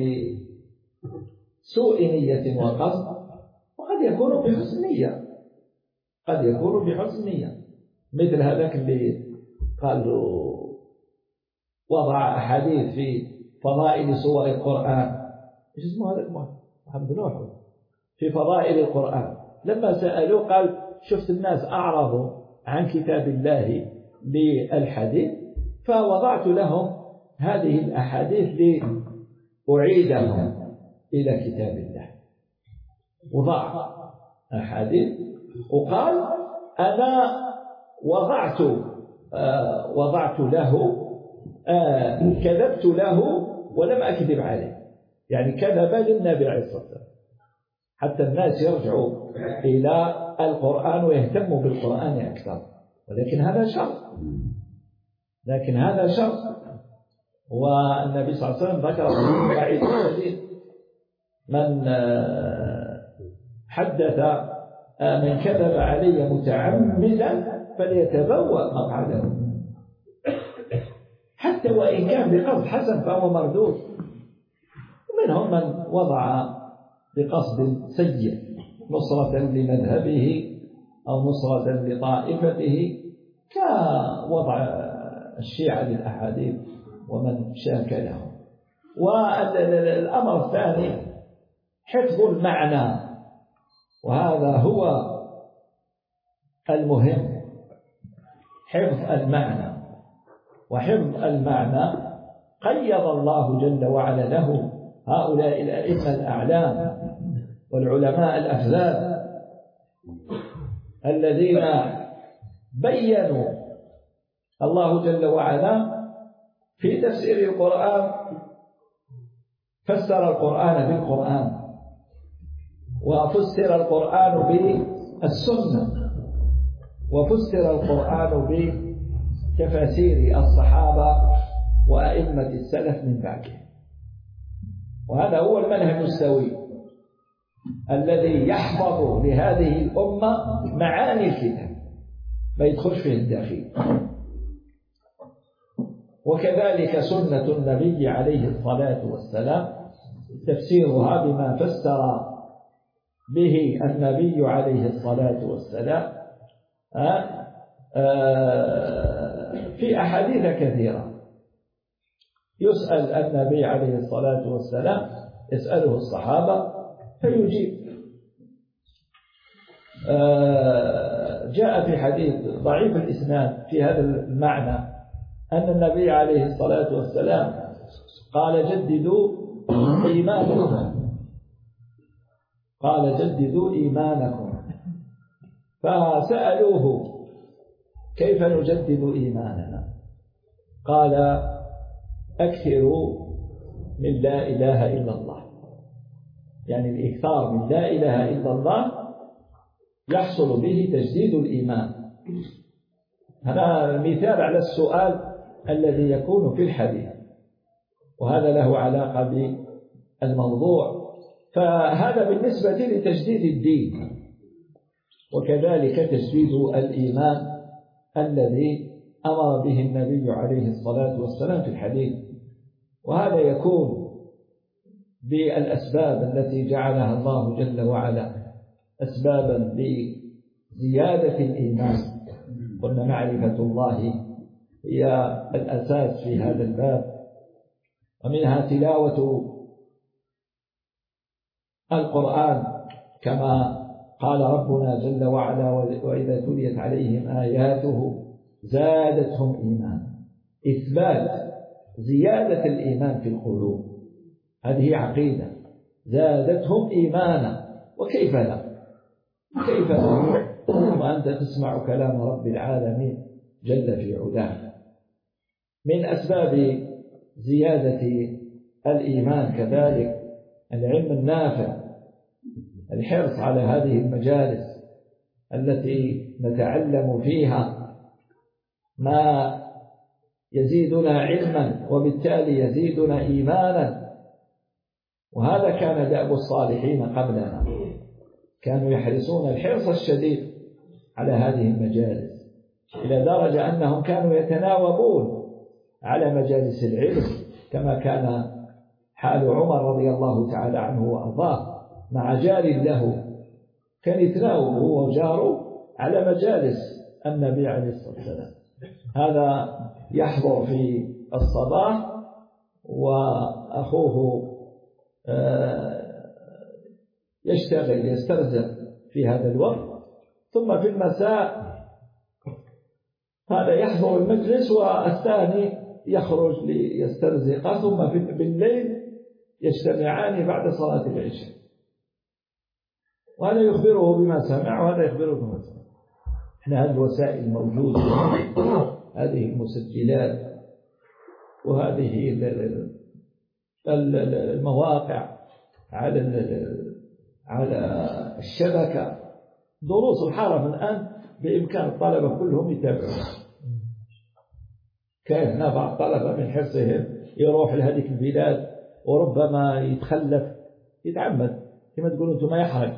بسوء نية وقصد، وقد يكون بحسن نية. مثل هذاك اللي قالوا وضع أحاديث في فضائل سور القرآن، ايش اسمه هذا محمد نوح، في فضائل القرآن. لما سألوه قال شفت الناس أعرضوا عن كتاب الله للحديث فوضعت لهم هذه الأحاديث لأعيدهم إلى كتاب الله. وضع أحاديث وقال أنا وضعت له كذبت له ولم أكذب عليه، يعني كذب للنبي عليه الصلاة والسلام حتى الناس يرجعوا إلى القرآن ويهتموا بالقرآن أكثر. ولكن هذا شر. والنبي صلى الله عليه وسلم ذكر في قاعدة الحديث من حدث من كذب علي متعمدا فليتبوأ مقعده، حتى وإن كان بقصد حسن فهو مردود. ومنهم من وضع بقصد سيء نصرة لمذهبه أو نصرة لطائفته، كوضع الشيعة للأحاديث ومن شاكلهم. والأمر الثاني حفظ المعنى، وهذا هو المهم، حفظ المعنى. وحفظ المعنى قيض الله جل وعلا له هؤلاء الأئمة الأعلام والعلماء الأفذاذ الذين بيّنوا الله جل وعلا في تفسير القرآن، فسر القرآن بالقرآن، وفسر القرآن بالسنة، وفسر القرآن بتفاسير الصحابة وأئمة السلف من بعده. وهذا هو المنهج السوي الذي يحفظ لهذه الأمة معاني الكتاب، ما يدخلش فيه الداخل. وكذلك سنة النبي عليه الصلاة والسلام تفسيرها بما فسر به النبي عليه الصلاة والسلام في أحاديث كثيرة. يسأل النبي عليه الصلاة والسلام، يسأله الصحابة فيجيب. جاء في حديث ضعيف الإسناد في هذا المعنى أن النبي عليه الصلاة والسلام قال جددوا إيمانكم، فسألوه كيف نجدد إيماننا؟ قال أكثروا من لا إله إلا الله، يعني الإكثار من لا إله إلا الله يحصل به تجديد الإيمان. هذا مثال على السؤال الذي يكون في الحديث، وهذا له علاقة بالموضوع. فهذا بالنسبة لتجديد الدين، وكذلك تجديد الإيمان الذي أمر به النبي عليه الصلاة والسلام في الحديث. وهذا يكون بالأسباب التي جعلها الله جل وعلا أسبابا لزيادة الإيمان. قلنا معرفة الله هي الأساس في هذا الباب، ومنها تلاوة القرآن كما قال ربنا جل وعلا: وإذا تليت عليهم آياته زادتهم إيمانا. إثبات زيادة الإيمان في القلوب، هذه عقيدة، زادتهم إيمانا. وكيف لا؟ كيف لا وأنت تسمع كلام رب العالمين جل في علاه؟ من أسباب زيادة الإيمان كذلك العلم النافع، الحرص على هذه المجالس التي نتعلم فيها ما يزيدنا علما وبالتالي يزيدنا إيمانا. وهذا كان دأب الصالحين قبلنا، كانوا يحرصون الحرص الشديد على هذه المجالس، إلى درجة أنهم كانوا يتناوبون على مجالس العلم، كما كان حال عمر رضي الله تعالى عنه وأرضاه مع جار له، كان يتناوب هو وجاره على مجالس النبي عليه الصلاة والسلام. هذا يحضر في الصباح وأخوه يشتغل يسترزق في هذا الوقت، ثم في المساء هذا يحضر المجلس والثاني يخرج ليسترزق، ثم بالليل يجتمعان بعد صلاة العشاء، وهذا يخبره بما سمع وهذا يخبره بما سمع. احنا هذه الوسائل موجودة، هذه المسجلات وهذه المواقع على الشبكة. دروس الحرم الآن بإمكان الطلبة كلهم يتابعون. كان بعض الطلبة من حرصهم يروح لهذه البلاد وربما يتخلف، يتعمد كما تقولون أنتم، ما يحرج.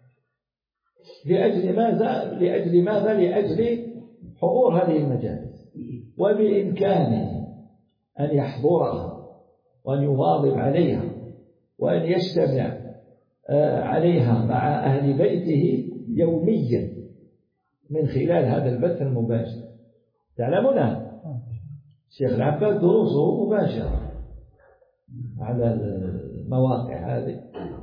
لأجل ماذا؟ لأجل حضور هذه المجالس، وبإمكانه أن يحضرها وأن يواظب عليها وأن يجتمع عليها مع أهل بيته يوميا من خلال هذا البث المباشر. تعلمون الشيخ العباد دروسه مباشرة على المواقع هذه،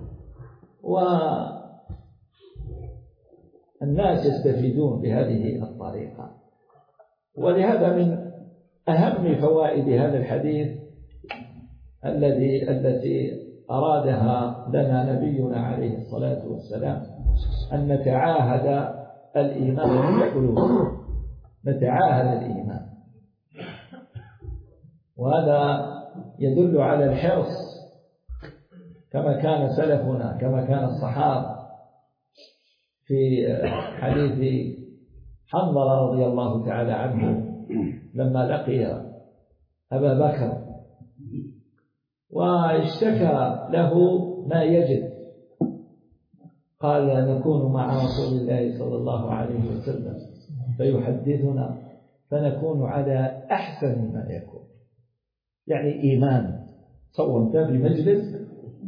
والناس يستفيدون بهذه الطريقة. ولهذا من أهم فوائد هذا الحديث التي أرادها لنا نبينا عليه الصلاة والسلام أن نتعاهد الإيمان في القلوب، نتعاهد الإيمان. وهذا يدل على الحرص كما كان سلفنا، كما كان الصحابة. في حديث حنظلة رضي الله تعالى عنه لما لقي أبا بكر واشتكى له ما يجد، قال: نكون مع رسول الله صلى الله عليه وسلم فيحدثنا فنكون على أحسن ما يكون. يعني إيمان. تصور أنت في مجلس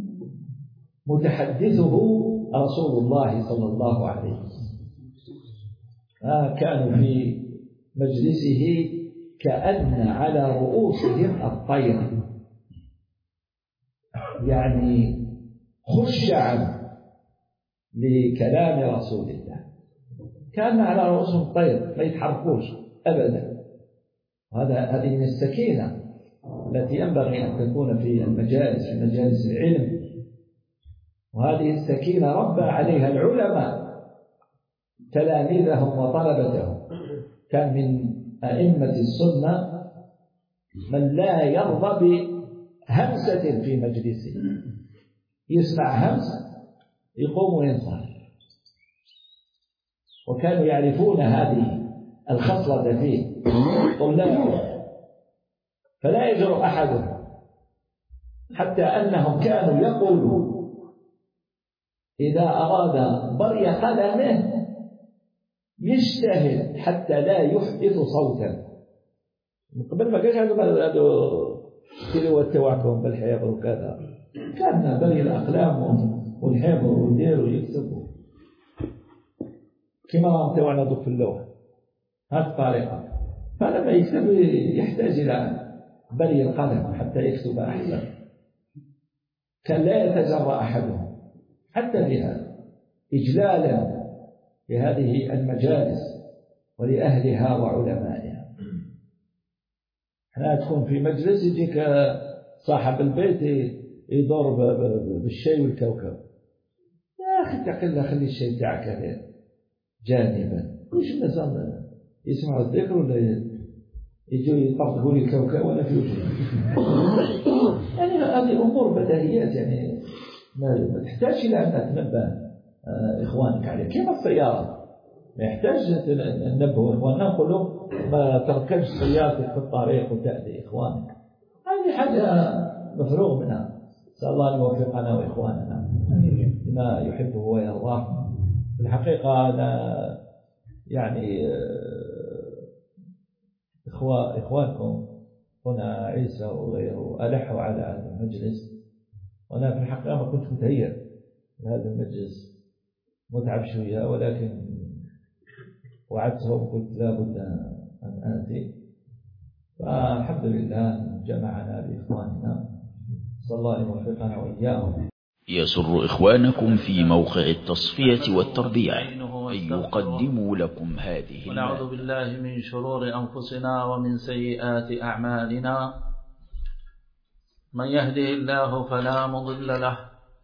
متحدثه رسول الله صلى الله عليه وسلم، كانوا في مجلسه كأن على رؤوسهم الطير، يعني خشعا لكلام رسول الله، كان على رؤوسهم الطير ما يتحركوش أبدا. هذه من السكينة التي ينبغي أن تكون في المجالس، في مجالس العلم. وهذه السكينة ربى عليها العلماء تلاميذهم وطلبتهم. كان من أئمة السنة من لا يرضى همسة في مجلسه، يسمع همس يقوم وينصرف. وكانوا يعرفون هذه الخصلة فيه طلاب، فلا يجرؤ أحدهم، حتى أنهم كانوا يقولوا إذا أراد بري قلمه يجتهد حتى لا يحدث صوتا. قبل ما كانش هذا تلو تواعكم بالحبر وكذا، كان بري الأقلام والحبر ويدير ويكتب كما تواعنا دوك في اللوح هذه الطريقة. فلما يكتب يحتاج إلى بري القلم حتى يكتب أحسن. كان لا يتجرأ أحدهم حتى بهذا إجلالا لهذه المجالس ولأهلها وعلمائها. حنا تكون في مجلس يجيك صاحب البيت يدور بالشاي والكوكب، يا أخي تقل خلي الشاي تاعك هذا جانبا، وش الناس يسمعوا الذكر ولا يجوا يطرقوا لي الكوكب وأنا في وجهي. يعني هذه أمور بديهيات، يعني ما تحتاج إلى أن تنبه إخوانك عليه. كما السيارة ما يحتاج ننبه إخواننا نقول له ما تركبش سيارتك في الطريق وتأذي إخوانك. هذه حاجة مفروغ منها. نسأل الله أن يوفقنا وإخواننا لما يحبه ويرضاه. في الحقيقة أنا يعني إخوانكم هنا عيسى وغيره ألحوا على هذا المجلس، وأنا في الحقيقة ما كنت متهيأ لهذا المجلس، متعب شوية، ولكن وعدتهم قلت لا بد أن آتي. فالحمد لله جمعنا بإخواننا، صلى الله عليه وفقنا وإياهم. يسر إخوانكم في موقع التصفية والتربية أن يقدموا لكم هذه ونعوذ بالله من شرور أنفسنا ومن سيئات أعمالنا، من يهده الله فلا مضل له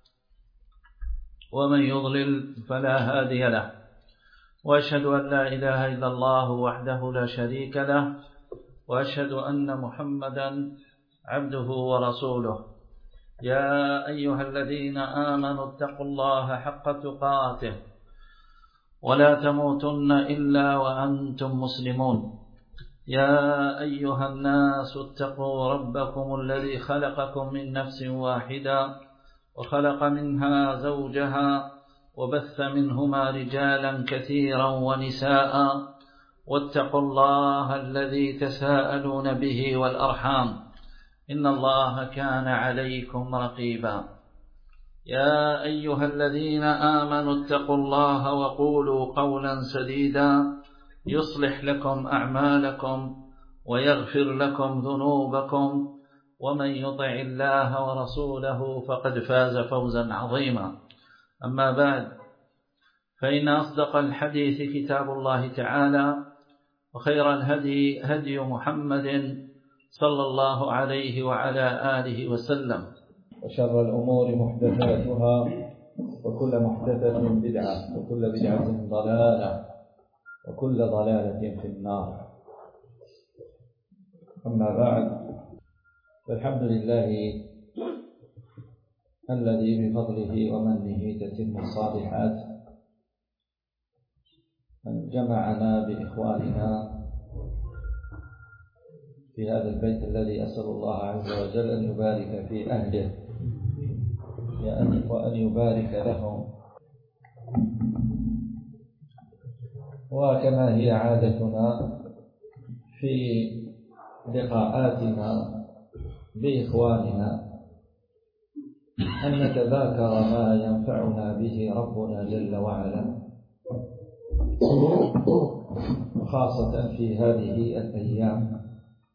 ومن يضلل فلا هادي له، وأشهد أن لا إله إلا الله وحده لا شريك له، وأشهد أن محمدا عبده ورسوله. يا أيها الذين آمنوا اتقوا الله حق تقاته ولا تموتن إلا وأنتم مسلمون. يا أيها الناس اتقوا ربكم الذي خلقكم من نفس واحدة وخلق منها زوجها وبث منهما رجالا كثيرا ونساء، واتقوا الله الذي تساءلون به والأرحام إن الله كان عليكم رقيبا. يا أيها الذين آمنوا اتقوا الله وقولوا قولا سديدا يصلح لكم أعمالكم ويغفر لكم ذنوبكم، ومن يطع الله ورسوله فقد فاز فوزا عظيما. أما بعد، فإن أصدق الحديث كتاب الله تعالى، وخير الهدي هدي محمد صلى الله عليه وعلى آله وسلم، وشر الأمور محدثاتها وكل محدثة بدعة وكل بدعة ضلالة وكل ضلالة في النار. أما بعد، فالحمد لله الذي بفضله ومنه تتم الصالحات، من جمعنا بإخواننا في هذا البيت الذي أسأل الله عز وجل أن يبارك في أهله وأن يبارك لهم. وكما هي عادتنا في لقاءاتنا بإخواننا أن نتذاكر ما ينفعنا به ربنا جل وعلا، وخاصة في هذه الأيام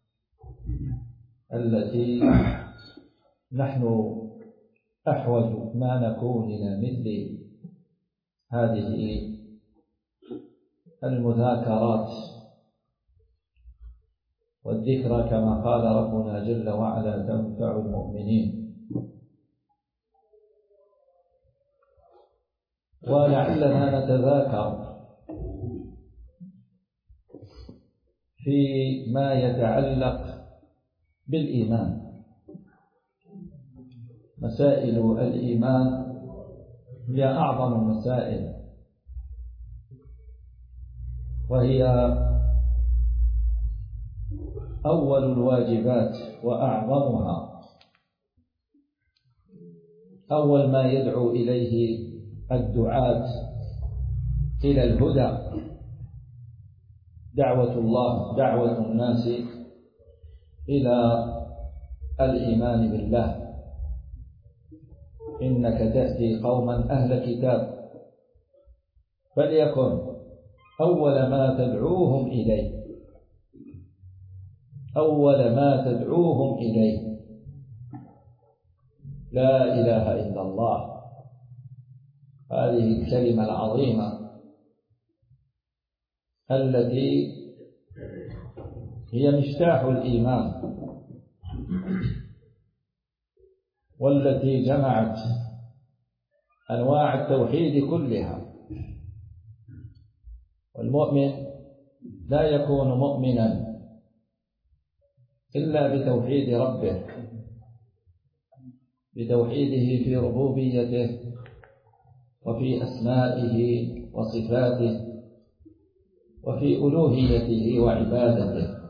التي نحن أحوج ما نكون إلى مثل هذه المذاكرات والذكرى، كما قال ربنا جل وعلا تنفع المؤمنين. ولعلنا نتذاكر في ما يتعلق بالإيمان، مسائل الإيمان هي أعظم المسائل، وهي أول الواجبات وأعظمها، أول ما يدعو إليه الدعاة إلى الهدى دعوة الله، دعوة الناس إلى الإيمان بالله. إنك تأتي قوما أهل كتاب فليكن أول ما تدعوهم إليه، أول ما تدعوهم إليه لا إله إلا الله، هذه الكلمة العظيمة التي هي مفتاح الإيمان، والتي جمعت أنواع التوحيد كلها. والمؤمن لا يكون مؤمنا إلا بتوحيد ربه، بتوحيده في ربوبيته وفي أسمائه وصفاته وفي ألوهيته وعبادته.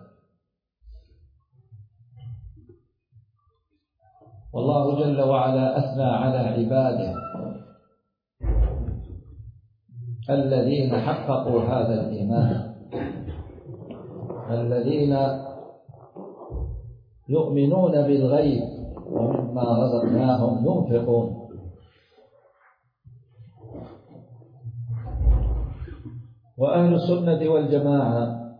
والله جل وعلا أثنى على عباده الذين حققوا هذا الإيمان، الذين يؤمنون بالغيب ومما رزقناهم ينفقون. وأهل السنة والجماعة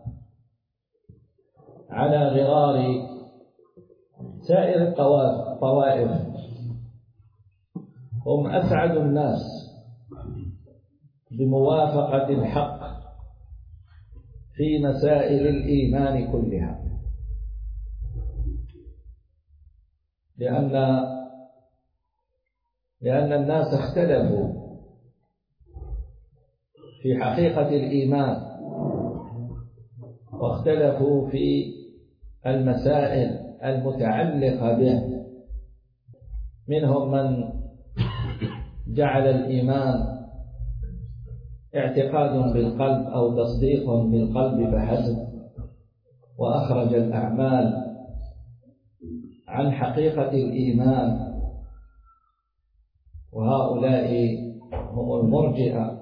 على غرار سائر الطوائف هم أسعد الناس بموافقة الحق في مسائل الإيمان كلها، لأن الناس اختلفوا في حقيقة الإيمان، واختلفوا في المسائل المتعلقة به. منهم من جعل الإيمان اعتقاد بالقلب أو تصديق بالقلب فحسب، وأخرج الأعمال عن حقيقة الإيمان، وهؤلاء هم المرجئة،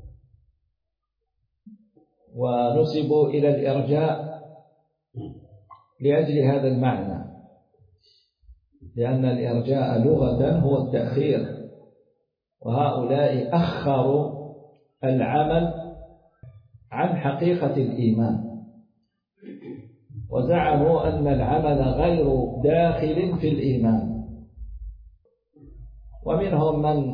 ونسبوا إلى الإرجاء لأجل هذا المعنى، لأن الإرجاء لغة هو التأخير، وهؤلاء أخروا العمل عن حقيقة الإيمان، وزعموا أن العمل غير داخل في الإيمان. ومنهم من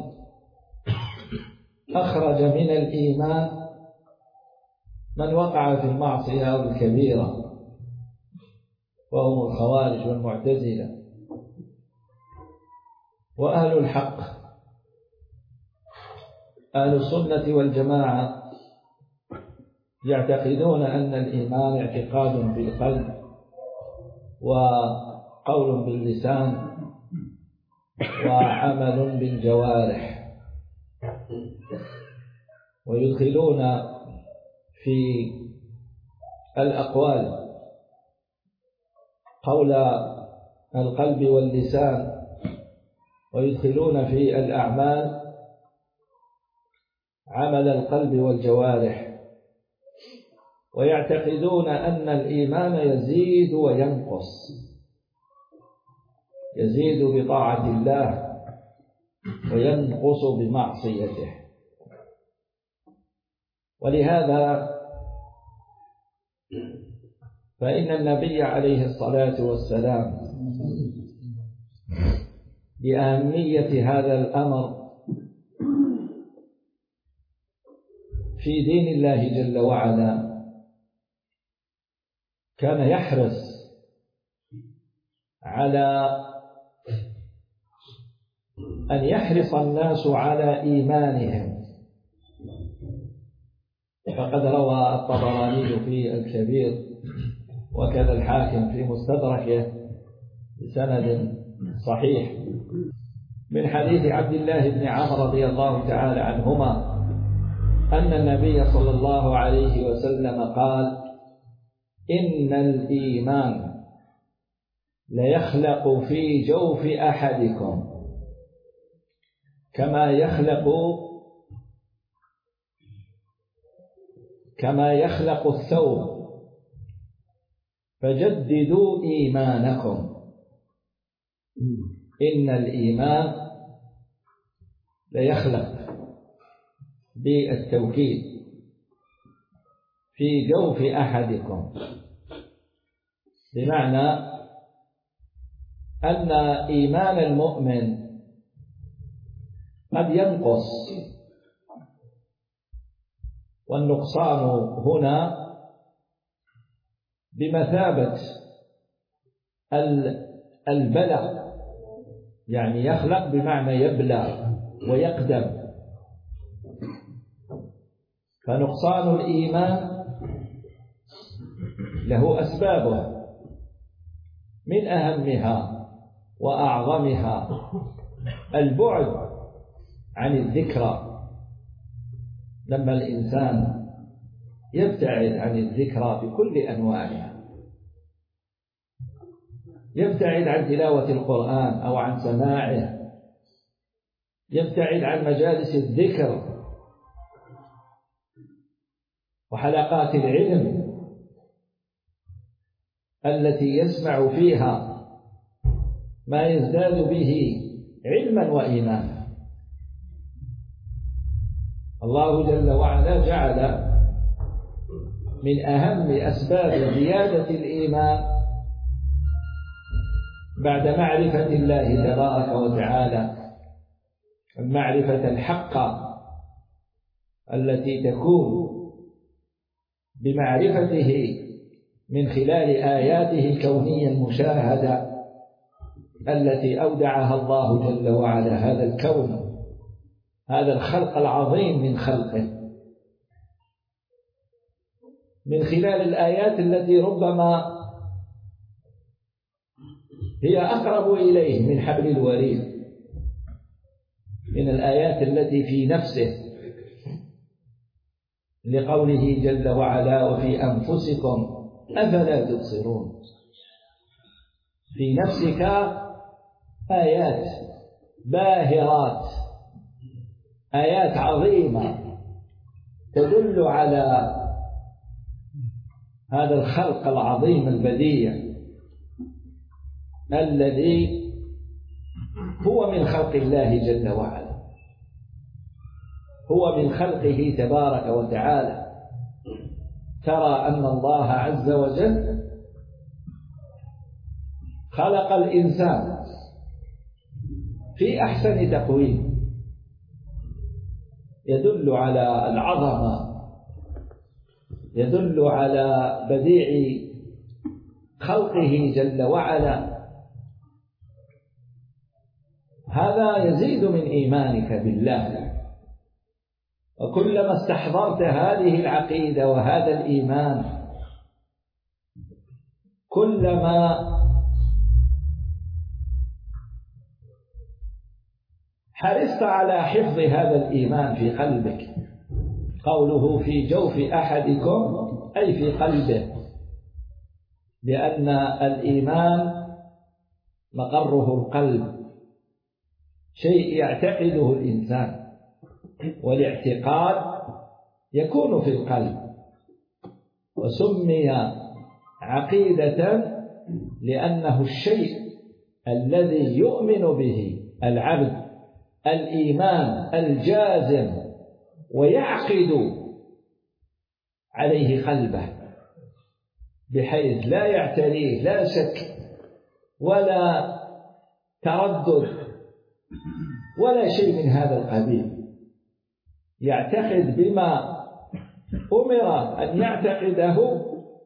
أخرج من الإيمان من وقع في المعصية أو الكبيرة، وهم الخوارج والمعتزلة. وأهل الحق أهل السنة والجماعة يعتقدون أن الإيمان اعتقاد بالقلب وقول باللسان وعمل بالجوارح، ويدخلون في الأقوال قول القلب واللسان، ويدخلون في الأعمال عمل القلب والجوارح، ويعتقدون أن الإيمان يزيد وينقص، يزيد بطاعة الله وينقص بمعصيته. ولهذا فإن النبي عليه الصلاة والسلام لأهمية هذا الأمر في دين الله جل وعلا كان يحرص على أن يحرص الناس على إيمانهم. فقد روى الطبراني في الكبير وكذا الحاكم في مستدركه بسند صحيح من حديث عبد الله بن عمرو رضي الله تعالى عنهما أن النبي صلى الله عليه وسلم قال: إن الإيمان ليخلق في جوف أحدكم كما يخلق الثوب، فجددوا إيمانكم. إن الإيمان ليخلق بالتوكيد في جوف أحدكم، بمعنى أن إيمان المؤمن قد ينقص، والنقصان هنا بمثابة البلى، يعني يخلق بمعنى يبلى ويقدم. فنقصان الإيمان له أسبابه، من أهمها وأعظمها البعد عن الذكرى. لما الإنسان يبتعد عن الذكرى بكل أنواعها، يبتعد عن تلاوة القرآن أو عن سماعه، يبتعد عن مجالس الذكر وحلقات العلم التي يسمع فيها ما يزداد به علما وإيمانا. الله جل وعلا جعل من أهم أسباب زيادة الإيمان بعد معرفة الله تبارك وتعالى المعرفة الحقة التي تكون بمعرفته من خلال آياته الكونية المشاهدة التي أودعها الله جل وعلا هذا الكون، هذا الخلق العظيم من خلقه، من خلال الآيات التي ربما هي أقرب إليه من حبل الوريد، من الآيات التي في نفسه، لقوله جل وعلا: وفي أنفسكم أفلا تبصرون. في نفسك آيات باهرات، آيات عظيمة تدل على هذا الخلق العظيم البديع الذي هو من خلق الله جل وعلا، هو من خلقه تبارك وتعالى. ترى أن الله عز وجل خلق الإنسان في أحسن تقويم، يدل على العظمة، يدل على بديع خلقه جل وعلا. هذا يزيد من إيمانك بالله، وكلما استحضرت هذه العقيدة وهذا الإيمان كلما حرصت على حفظ هذا الإيمان في قلبك. قوله في جوف أحدكم أي في قلبه، لأن الإيمان مقره القلب، شيء يعتقده الإنسان، والاعتقاد يكون في القلب، وسمي عقيدة لأنه الشيء الذي يؤمن به العبد، الإيمان الجازم، ويعقد عليه قلبه بحيث لا يعتريه لا شك ولا تردد ولا شيء من هذا القبيل، يعتقد بما أمر أن يعتقده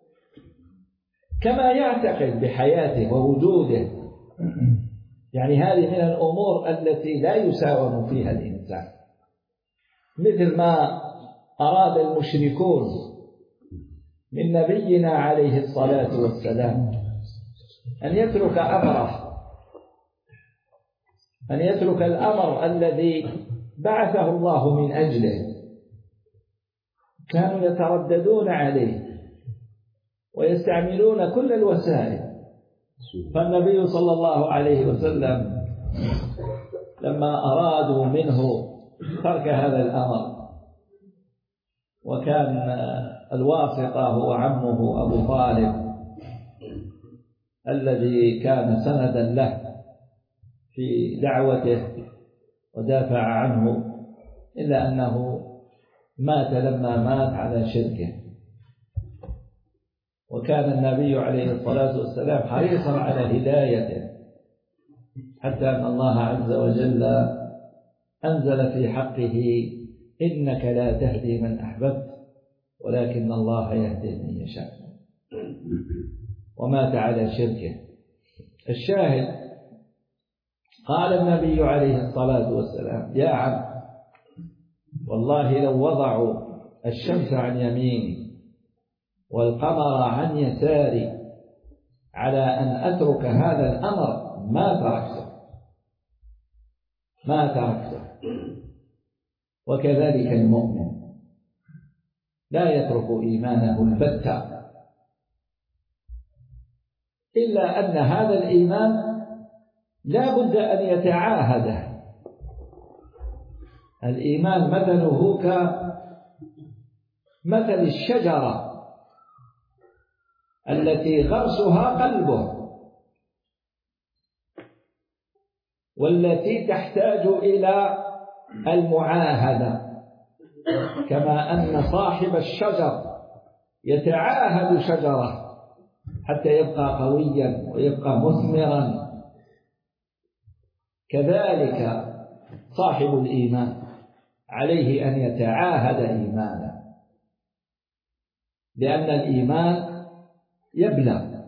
كما يعتقد بحياته ووجوده. يعني هذه من الأمور التي لا يساوم فيها الإنسان، مثل ما أراد المشركون من نبينا عليه الصلاة والسلام أن يترك أمره، أن يترك الأمر الذي بعثه الله من أجله. كانوا يترددون عليه ويستعملون كل الوسائل. فالنبي صلى الله عليه وسلم لما أرادوا منه ترك هذا الأمر، وكان الواسطة هو عمه أبو طالب الذي كان سندا له في دعوته ودافع عنه، إلا أنه مات لما مات على شركه. وكان النبي عليه الصلاة والسلام حريصا على هدايته، حتى أن الله عز وجل أنزل في حقه: إنك لا تهدي من أحببت ولكن الله يهدي من يشاء. ومات على شركه. الشاهد: قال النبي عليه الصلاة والسلام: يا عم، والله لو وضعوا الشمس عن يميني والقمر عن يساري على أن أترك هذا الأمر ما تركته. وكذلك المؤمن لا يترك إيمانه البتة، إلا أن هذا الإيمان لا بد أن يتعاهده. الإيمان مثله كمثل الشجرة التي غرسها قلبه، والتي تحتاج إلى المعاهدة، كما أن صاحب الشجر يتعاهد شجرة حتى يبقى قويا ويبقى مثمرا، كذلك صاحب الإيمان عليه أن يتعاهد إيمانه، لأن الإيمان يبلغ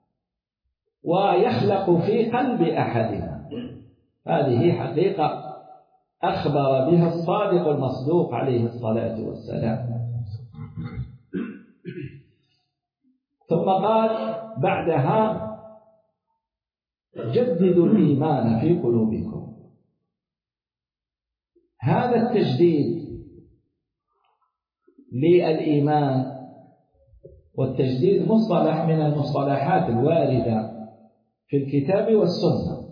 ويخلق في قلب أحدنا. هذه حقيقة أخبر بها الصادق المصدوق عليه الصلاة والسلام. ثم قال بعدها: جددوا الإيمان في قلوبكم. هذا التجديد للإيمان، والتجديد مصطلح من المصطلحات الواردة في الكتاب والسنة،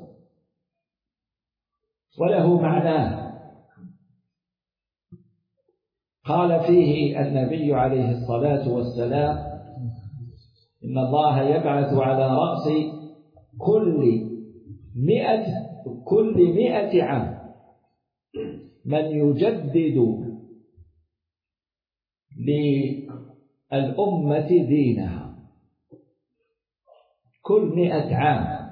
وله معناه. قال فيه النبي عليه الصلاة والسلام: إن الله يبعث على رأس كل 100 عام من يجدد للأمة دينها. كل 100 عام.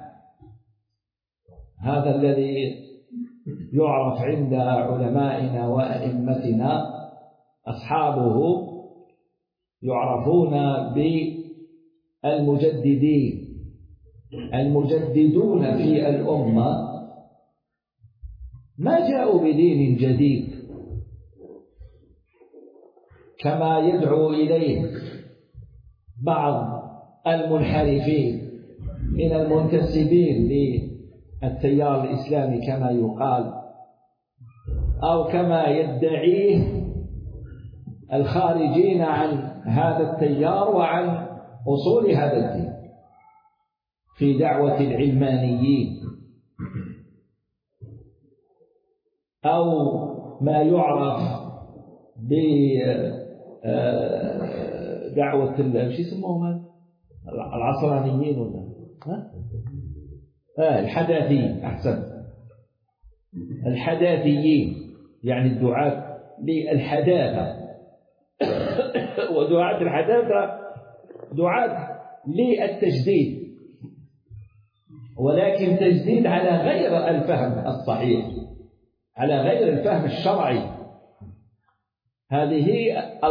هذا الذي يعرف عند علمائنا وأئمتنا، أصحابه يعرفون بالمجددين. المجددون في الأمة ما جاءوا بدين جديد كما يدعو إليه بعض المنحرفين من المنتسبين للتيار الإسلامي كما يقال، أو كما يدعيه الخارجين عن هذا التيار وعن أصول هذا الدين في دعوة العلمانيين، أو ما يعرف بدعوة شو يسموهم العصرانيين ولا الحداثيين. أحسن، الحداثيين يعني الدعاة للحداثة. ودعاة الحداثة دعاة للتجديد، ولكن تجديد على غير الفهم الصحيح، على غير الفهم الشرعي. هذه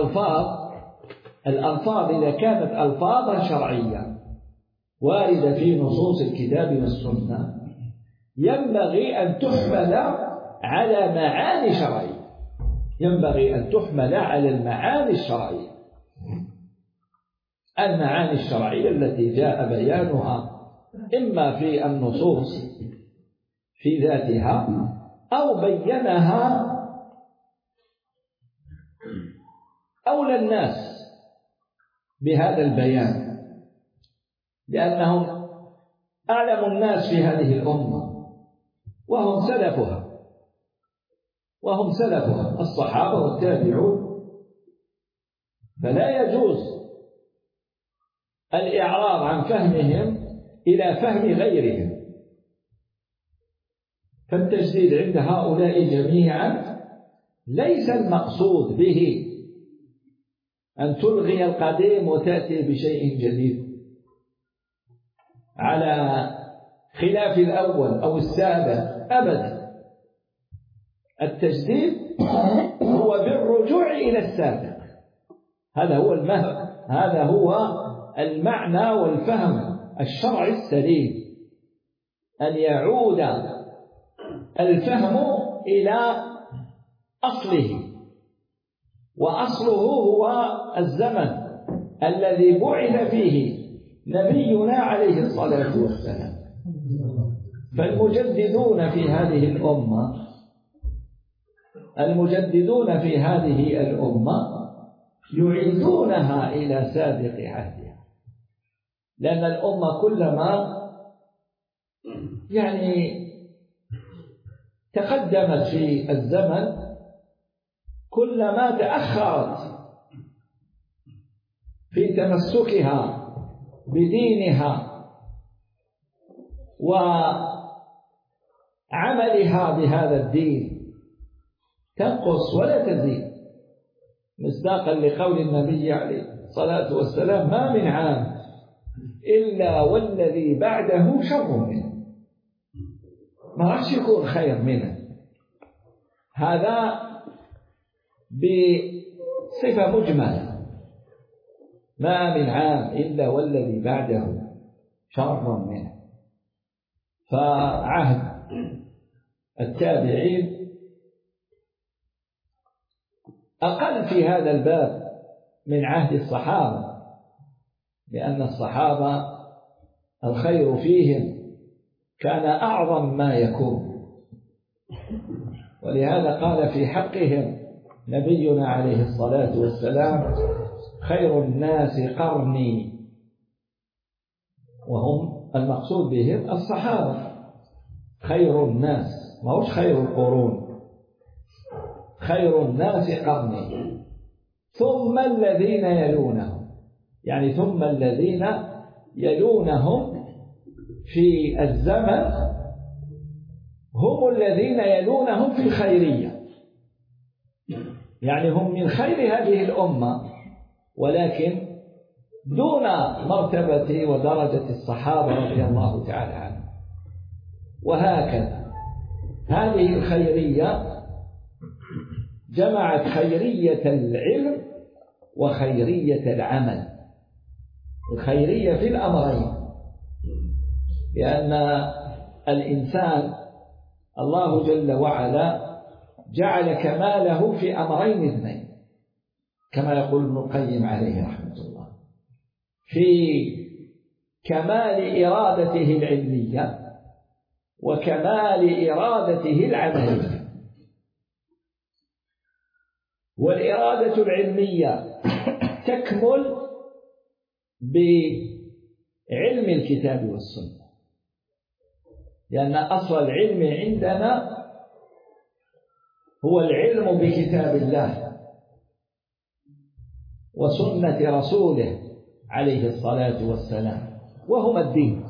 الألفاظ إذا كانت ألفاظا شرعية واردة في نصوص الكتاب والسنة ينبغي أن تحمل على معاني شرعية، ينبغي أن تحمل على المعاني الشرعية، المعاني الشرعية التي جاء بيانها إما في النصوص في ذاتها أو بينها أولى الناس بهذا البيان، لأنهم أعلم الناس في هذه الأمة وهم سلفها الصحابة والتابعون، فلا يجوز الإعراض عن فهمهم إلى فهم غيرهم. فالتجديد عند هؤلاء جميعا ليس المقصود به أن تلغي القديم وتأتي بشيء جديد على خلاف الأول أو السابق أبدا. التجديد هو بالرجوع إلى السابق، هذا هو المعنى والفهم الشرعي السليم، أن يعود الفهم إلى أصله، وأصله هو الزمن الذي بعث فيه نبينا عليه الصلاة والسلام. فالمجددون في هذه الأمة يعيدونها إلى سابق عهدها، لأن الأمة كلما تقدمت في الزمن كلما تأخرت في تمسكها بدينها وعملها بهذا الدين، تنقص ولا تزيد، مصداقا لقول النبي عليه الصلاة والسلام: ما من عام إلا والذي بعده شر منه، ما راح يكون خير منه. هذا بصفة مجملة، ما من عام إلا والذي بعده شر منه. فعهد التابعين أقل في هذا الباب من عهد الصحابة، لأن الصحابة الخير فيهم كان أعظم ما يكون، ولهذا قال في حقهم نبينا عليه الصلاة والسلام: خير الناس قرني، وهم المقصود بهم الصحابة. خير الناس، ما هوش خير القرون، خير الناس قرني ثم الذين يلونهم، يعني ثم الذين يلونهم في الزمن هم الذين يلونهم في الخيرية، يعني هم من خير هذه الأمة، ولكن دون مرتبة ودرجة الصحابة رضي الله تعالى عنهم. وهكذا هذه الخيرية جمعت خيرية العلم وخيرية العمل. الخيرية في الأمرين، لأن الإنسان الله جل وعلا جعل كماله في أمرين اثنين، كما يقول ابن القيم عليه رحمة الله: في كمال إرادته العلمية وكمال إرادته العملية. والإرادة العلمية تكمل بعلم الكتاب والسنة، لأن أصل العلم عندنا هو العلم بكتاب الله وسنة رسوله عليه الصلاة والسلام، وهما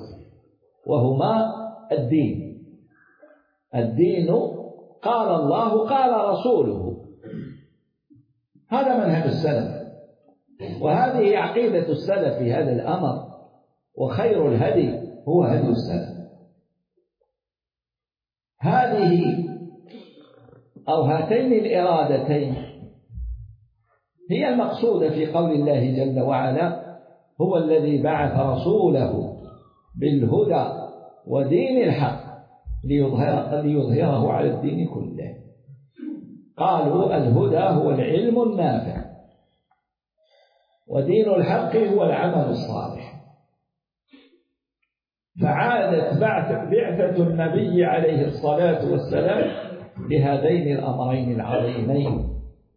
الدين. الدين قال الله قال رسوله، هذا منهج السلف، وهذه عقيدة السلف في هذا الأمر، وخير الهدي هو هدي السلف. هذه أو هاتين الإرادتين هي المقصودة في قول الله جل وعلا: هو الذي بعث رسوله بالهدى ودين الحق ليظهره على الدين كله. قالوا الهدى هو العلم النافع، ودين الحق هو العمل الصالح. فعادت بعثة النبي عليه الصلاة والسلام بهذين الأمرين العظيمين: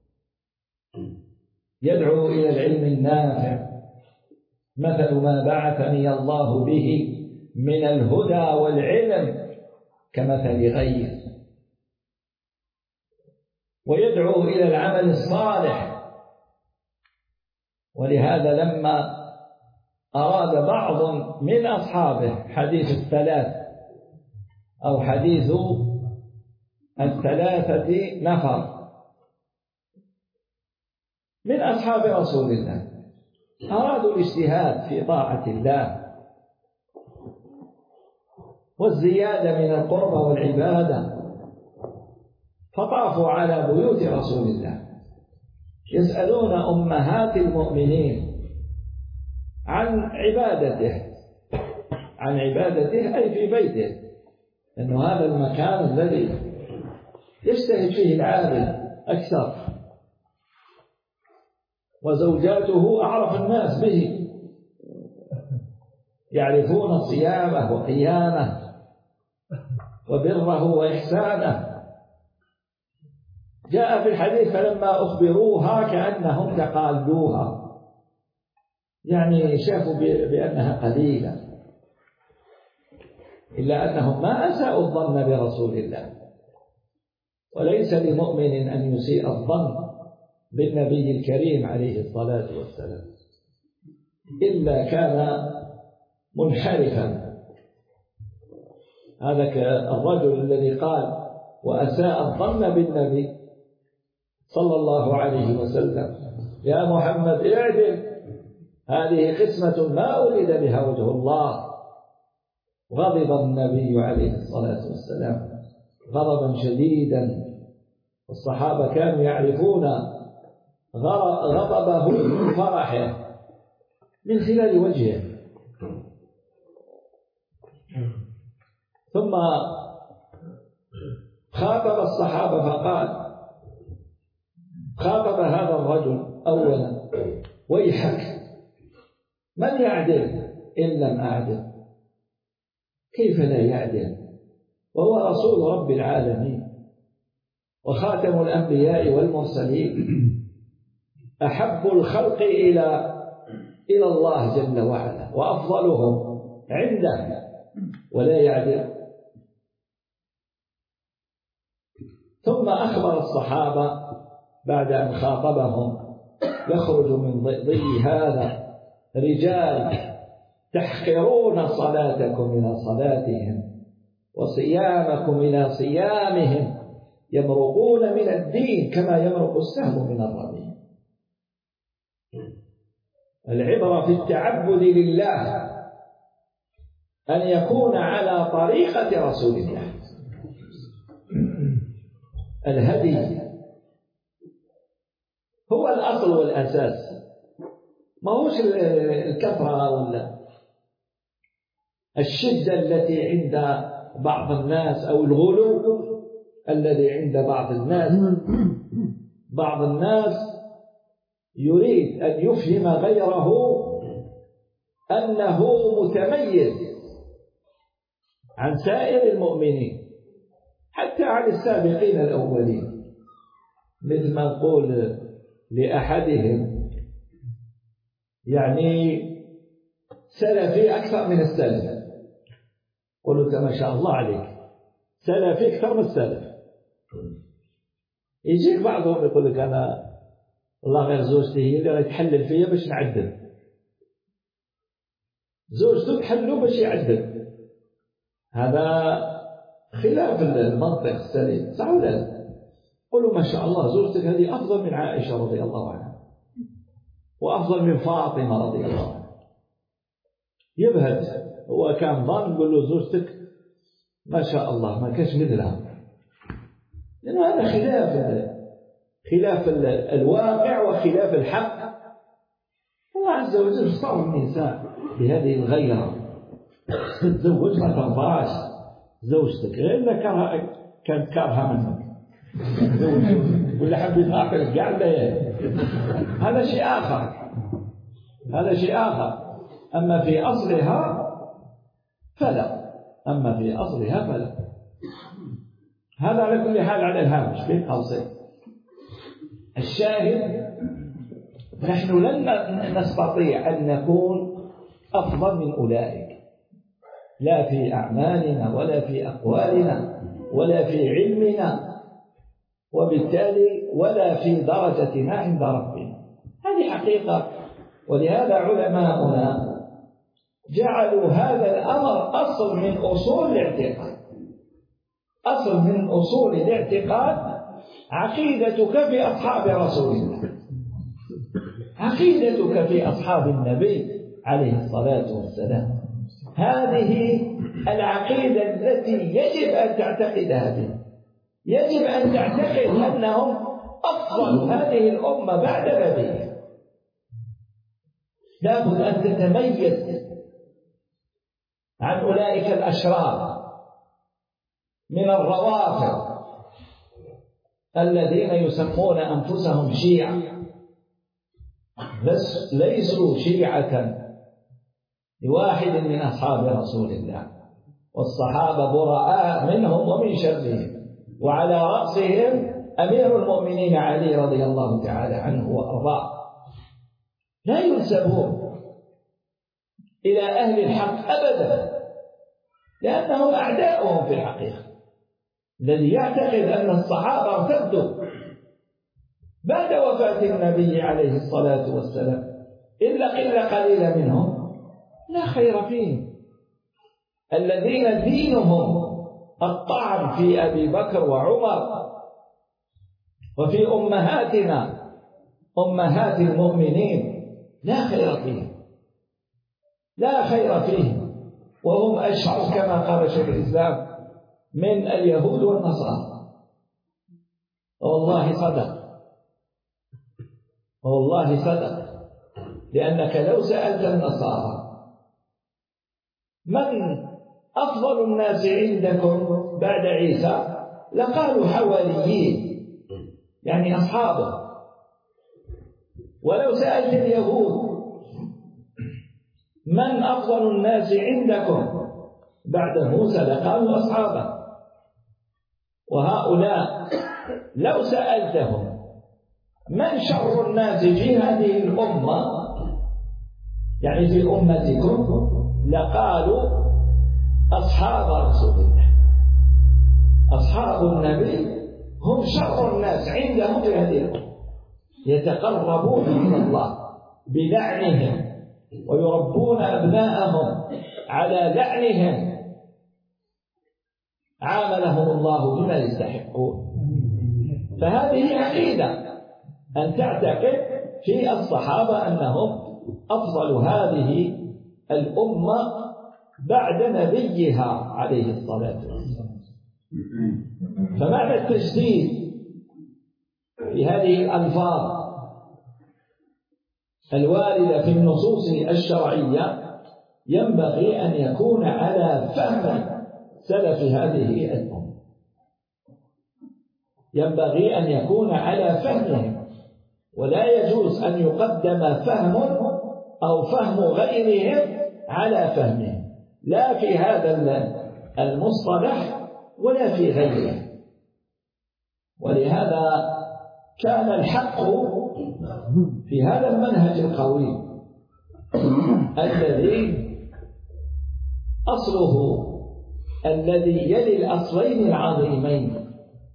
يدعو إلى العلم النافع، مثل ما بعثني الله به من الهدى والعلم كمثل غيث، ويدعو إلى العمل الصالح. ولهذا لما أراد بعض من أصحابه حديث الثلاث أو حديث الثلاثة نفر من أصحاب رسول الله، أرادوا الاجتهاد في طاعة الله والزيادة من القربة والعبادة، فطافوا على بيوت رسول الله يسألون أمهات المؤمنين عن عبادته أي في بيته، لأنه هذا المكان الذي يجتهد فيه العابد أكثر، وزوجاته أعرف الناس به، يعرفون صيامه وقيامه وبره وإحسانه. جاء في الحديث: فلما أخبروها كأنهم تقالوها، يعني شافوا بأنها قليلة، إلا أنهم ما أساءوا الظن برسول الله، وليس لمؤمن أن يسيء الظن بالنبي الكريم عليه الصلاة والسلام إلا كان منحرفا. هذا الرجل الذي قال وأساء الظن بالنبي صلى الله عليه وسلم: يا محمد اعدل، هذه قسمة ما أريد بها وجه الله. غضب النبي عليه الصلاة والسلام غضبا شديدا، والصحابة كانوا يعرفون غضبه من فرحه من خلال وجهه. ثم خاطب الصحابة فقال: خاطب هذا الرجل أولا: ويحك، من يعدل إن لم أعدل؟ كيف لا يعدل وهو رسول رب العالمين وخاتم الأنبياء والمرسلين، أحب الخلق إلى الله جل وعلا وأفضلهم عنده، ولا يعدل؟ ثم أخبر الصحابة بعد أن خاطبهم: يخرج من ضي هذا رجال تحقرون صلاتكم إلى صلاتهم وصيامكم إلى صيامهم، يمرقون من الدين كما يمرق السهم من الرمي. العبرة في التعبد لله أن يكون على طريقة رسول الله. الهدي هو الأصل والأساس، ما هوش الكثرة ولا الشدة التي عند بعض الناس أو الغلو الذي عند بعض الناس. بعض الناس يريد أن يفهم غيره أنه متميز عن سائر المؤمنين، حتى عن السابقين الأولين، مثل ما نقول لأحدهم يعني سلفي أكثر من السلف، قلوا أنت ما شاء الله عليك سلفي أكثر من السلف. يجيك بعضهم يقول لك أنا والله غير زوجتي هي اللي راح تحلل فيا باش نعدل، زوجته تحلو باش يعدل. هذا خلاف المنطق السليم، صح ولا لا؟ قولوا ما شاء الله زوجتك هذه أفضل من عائشة رضي الله عنها وأفضل من فاطمة رضي الله عنها. يبهت، هو كان ظن يقول له زوجتك ما شاء الله ما كاش مثلها، لأنه هذا خلاف الواقع وخلاف الحق. الله عز وجل صار النساء بهذه الغيرة، تتزوج ما ترضاش زوجتك غير إلا كانت كارهة منك ولا حب يتعاقل كاع الليالي، هذا شيء آخر. أما في أصلها فلا، أما في أصلها فلا. هذا على كل حال على الهامش بين قوسين. الشاهد نحن لن نستطيع أن نكون أفضل من أولئك، لا في أعمالنا ولا في أقوالنا ولا في علمنا، وبالتالي ولا في درجتنا عند ربنا. هذه حقيقة. ولهذا علماؤنا جعلوا هذا الأمر أصل من أصول الاعتقاد. أصل من أصول الاعتقاد عقيدتك في أصحاب رسول الله، عقيدتك في أصحاب النبي عليه الصلاة والسلام. هذه العقيدة التي يجب أن تعتقدها به. يجب أن تعتقد أنهم أفضل هذه الأمة بعد نبيها. لابد أن تتميز عن أولئك الأشرار من الروافض الذين يسمون أنفسهم شيعة، ليسوا شيعة لواحد من أصحاب رسول الله، والصحابة براء منهم ومن شرهم، وعلى رأسهم أمير المؤمنين علي رضي الله تعالى عنه وأرضاه. لا ينسبون إلى أهل الحق أبدا، لأنهم أعداؤهم في الحقيقة. الذي يعتقد أن الصحابة ارتدوا بعد وفاة النبي عليه الصلاة والسلام إلا قلة قليلة منهم لا خير فيهم. الذين دينهم الطعن في أبي بكر وعمر وفي أمهاتنا أمهات المؤمنين لا خير فيهم، لا خير فيهم، وهم أشهر كما قال شيخ الإسلام من اليهود والنصارى. والله صدق، والله صدق، لأنك لو سألت النصارى من أفضل الناس عندكم بعد عيسى لقالوا حواريين، يعني أصحابه. ولو سألت اليهود من أفضل الناس عندكم بعد موسى لقالوا أصحابه. وهؤلاء لو سألتهم من شر الناس في هذه الأمة، يعني في أمتكم، لقالوا أصحاب رسول الله، أصحاب النبي هم شر الناس عندهم في هذه الأمة، يتقربون من الله بلعنهم ويربون أبناءهم على لعنهم، عاملهم الله بما يستحقون. فهذه عقيدة أن تعتقد في الصحابة أنهم أفضل هذه الأمة بعد نبيها عليه الصلاة والسلام. فمعنى التجديد في هذه الألفاظ الواردة في النصوص الشرعية ينبغي أن يكون على فهم سلف هذه الأمة، ينبغي أن يكون على فهمهم، ولا يجوز أن يقدم فهم أو فهم غيرهم على فهمهم، لا في هذا المصطلح ولا في غيره. ولهذا كان الحق في هذا المنهج القوي الذي أصله الذي يلي الأصلين العظيمين،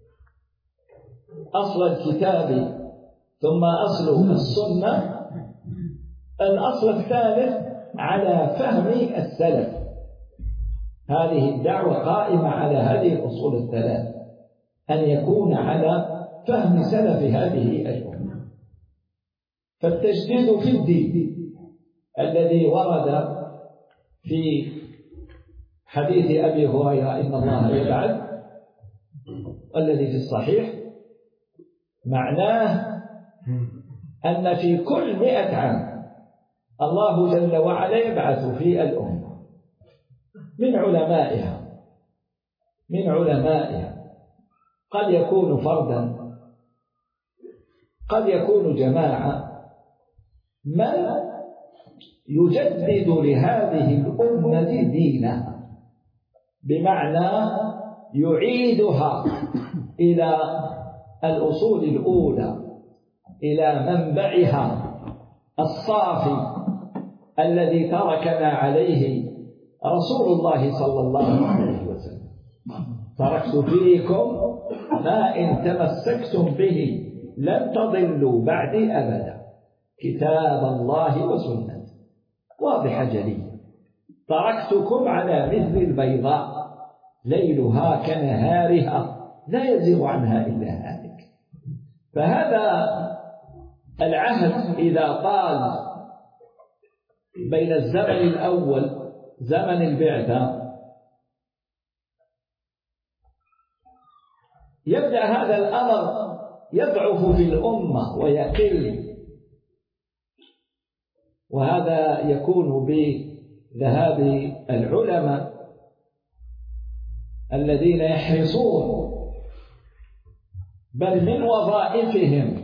أصل الكتاب ثم أصل السنة، الأصل الثالث على فهم السلف. هذه الدعوة قائمة على هذه الأصول الثلاث، أن يكون على فهم سلف هذه الأمة. فالتجديد في الدين الذي ورد في حديث أبي هريرة إن الله يبعث الذي في الصحيح معناه أن في كل 100 عام الله جل وعلا يبعث في الأمة من علمائها، قد يكون فردا، قد يكون جماعة، من يجدد لهذه الأمة دينها بمعنى يعيدها إلى الأصول الأولى، إلى منبعها الصافي الذي تركنا عليه رسول الله صلى الله عليه وسلم. تركت فيكم ما إن تمسكتم به لن تضلوا بعدي أبدا، كتاب الله وسنة، واضحة جلية. تركتكم على مثل البيضاء ليلها كنهارها لا يزيغ عنها إلا هالك. فهذا العهد إذا طال بين الزمن الأول زمن البعثة يبدأ هذا الأمر يضعف في الأمة ويقل، وهذا يكون بذهاب العلماء الذين يحرصون بل من وظائفهم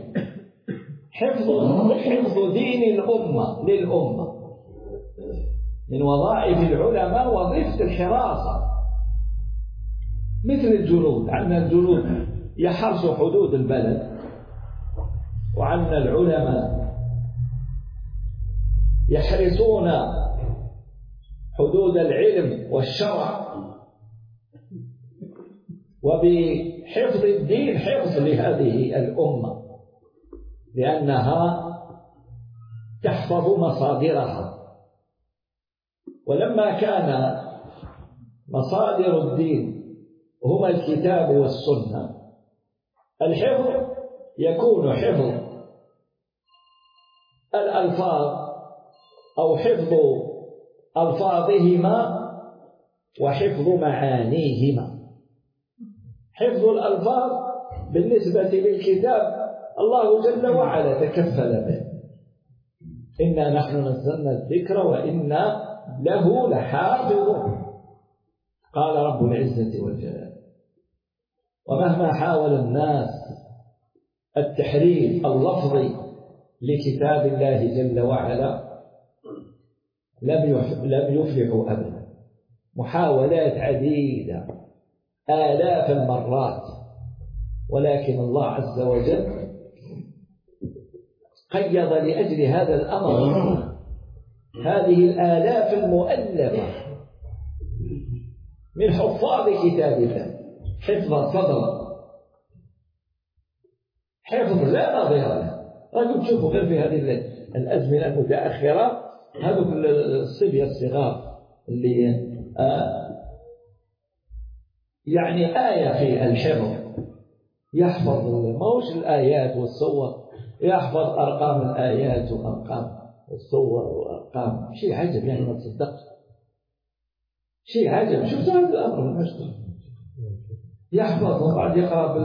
حفظ دين الأمة للأمة. من وظائف العلماء وظيفة الحراسة، مثل الجنود. عندنا الجنود يحرسوا حدود البلد، وعندنا العلماء يحرسون حدود العلم والشرع، وبحفظ الدين حفظ لهذه الأمة، لأنها تحفظ مصادرها. ولما كان مصادر الدين هما الكتاب والسنة، الحفظ يكون حفظ الألفاظ أو حفظ ألفاظهما وحفظ معانيهما. حفظ الألفاظ بالنسبة للكتاب الله جل وعلا تكفل به، إنا نحن نزلنا الذكر وإنا له لحافظون، قال رب العزة والجلال. ومهما حاول الناس التحريف اللفظي لكتاب الله جل وعلا لم يفلحوا أبدا. محاولات عديدة آلاف المرات، ولكن الله عز وجل قيض لأجل هذا الأمر هذه الآلاف المؤلفة من حفاظ كتاب الله حفظ صدر، حفظ لا نظير له. راكم تشوفوا غير في هذه الأزمنة المتأخرة هذوك الصبية الصغار اللي يعني آية في الحفظ، يحفظ موش الآيات والصور، يحفظ أرقام الآيات وأرقام الصور وأرقام. شيء عجب يعني، ما تصدقش، شيء عجب. شفت هذا الأمر المشكل، يحفظ وبعد يقرأ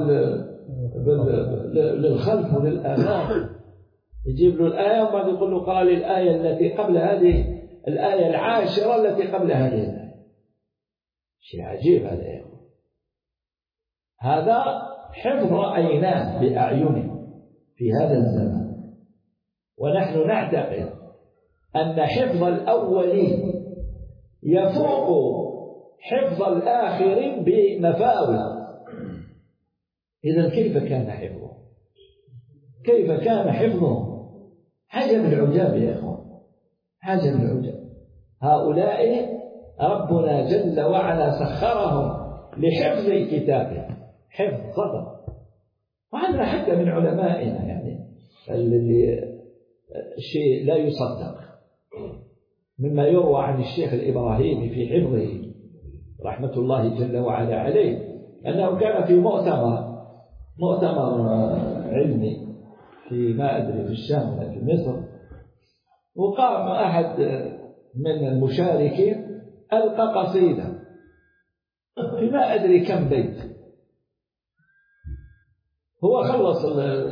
للخلف وللآمام، يجيب له الآية وبعد يقول له قرأ لي الآية التي قبل هذه، الآية العاشرة التي قبل هذه الآية. شيء عجيب هذا يا أخوان. هذا حفظ رأيناه بأعيننا في هذا الزمان، ونحن نعتقد أن حفظ الأولين يفوق حفظ الآخرين بمفاوز. إذن كيف كان حفظه؟ كيف كان حفظه؟ عجب العجاب يا إخوان، عجب العجاب. هؤلاء ربنا جل وعلا سخرهم لحفظ كتابه، حفظ صدر. وعندنا حتى من علمائنا يعني اللي الشيء لا يصدق مما يروى عن الشيخ الإبراهيمي في حفظه رحمة الله جل وعلا عليه، أنه كان في مؤتمر علمي في ما أدري في الشام ولا في مصر، وقام أحد من المشاركين ألقى قصيدة في ما أدري كم بيت. هو خلص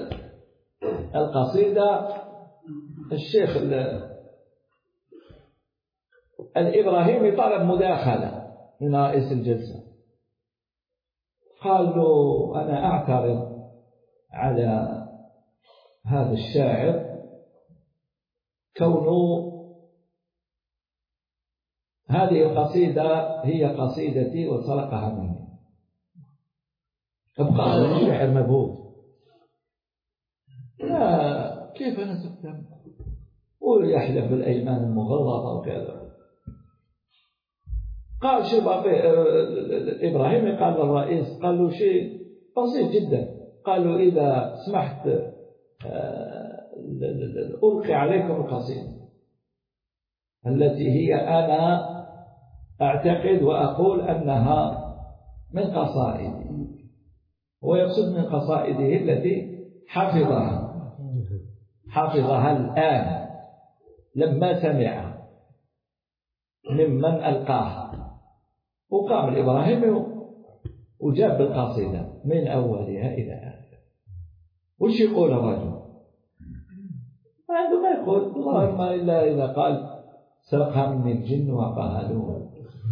القصيدة، الشيخ الإبراهيمي طلب مداخلة من رئيس الجلسة، قال له أنا أعترض على هذا الشاعر كونه هذه القصيدة هي قصيدتي وسرقها مني. أبقى هذا الشعر مبهوت. لا كيف أنا سبتم ويحلف بالأيمان المغلظة وكذا. قال شيء إبراهيم قال للرئيس، قال له شيء بسيط جدا، قال له إذا سمحت ألقي عليكم القصيدة التي هي أنا أعتقد وأقول أنها من قصائدي، ويقصد من قصائده التي حفظها الآن لما سمع ممن ألقاها. وقام الإبراهيمي وجاب القصيدة من أولها إلى آخرها. وش يقول الرجل؟ ما يقول اللهم إلا إذا قال سرقها من الجن وقهلوه.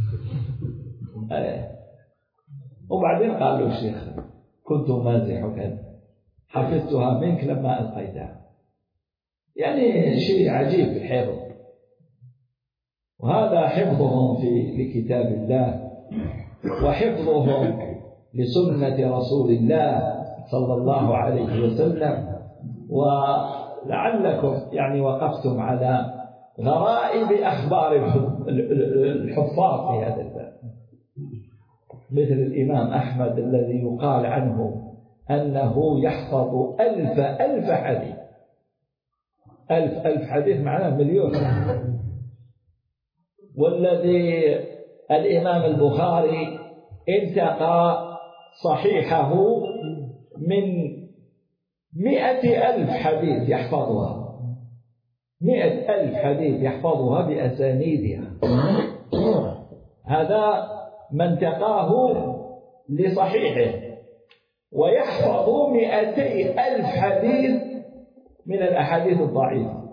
وبعدين قال له الشيخ كنت مازحك حفظتها منك لما ألقيتها. يعني شيء عجيب الحفظ. وهذا حفظهم لكتاب الله، وحفظهم لسنة رسول الله صلى الله عليه وسلم. ولعلكم يعني وقفتم على غرائب أخبار الحفاظ في هذا الباب، مثل الإمام أحمد الذي يقال عنه أنه يحفظ 1000 حديث. 1000 حديث معناه مليون. والذي الإمام البخاري انتقى صحيحه من 100,000 حديث يحفظها، 100,000 حديث يحفظها بأسانيدها. هذا من تقاه لصحيحه، ويحفظ 200,000 حديث من الأحاديث الضعيفة.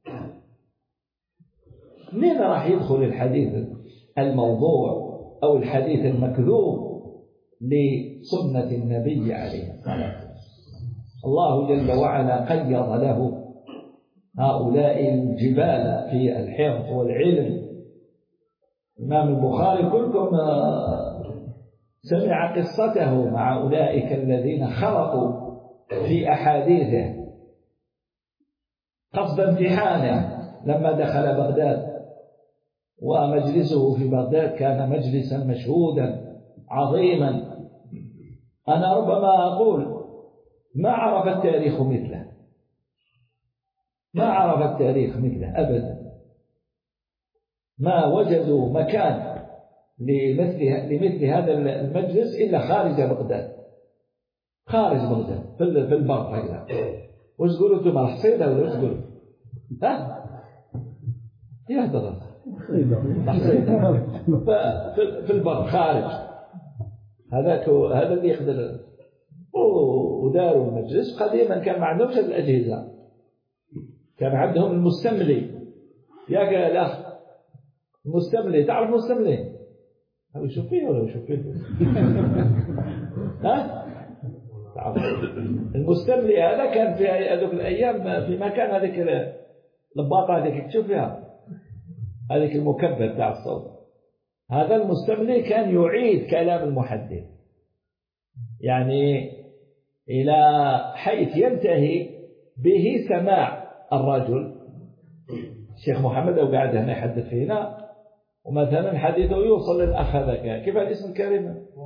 منين راح يدخل الحديث الموضوع أو الحديث المكذوب لسنة النبي عليه الصلاة والسلام؟ الله جل وعلا قيض له هؤلاء الجبال في الحفظ والعلم. الإمام البخاري كلكم سمع قصته مع أولئك الذين خرقوا في أحاديثه قصد امتحانه لما دخل بغداد. ومجلسه في بغداد كان مجلسا مشهودا عظيما. أنا ربما أقول ما عرف التاريخ مثله، ما عرف التاريخ مثله أبدا. ما وجدوا مكان لمثل هذا المجلس إلا خارج بغداد، خارج بغداد في البر هكذا. وش تقولوا أنتم حصيدة ولا وش تقولوا؟ ها؟ يا درس في البر خارج. هذا اللي يقدر. وداروا المجلس قديما كان ما عندهمش الأجهزة، كان عندهم المستملي. يا الأخ المستملي، تعرف المستملي؟ هو يشوف فيه ولا يشوف فيه؟ ها؟ تعرف المستملي هذا كان في هذوك الأيام في مكان هذيك الباطة هذيك تشوف فيها هذيك المكبر تاع الصوت. هذا المستملي كان يعيد كلام المحدث يعني إلى حيث ينتهي به سماع الرجل. الشيخ محمد لو قاعد هنا يحدث فينا ومثلا حديثه يوصل للأخ هذاك، كيف الاسم الكريم؟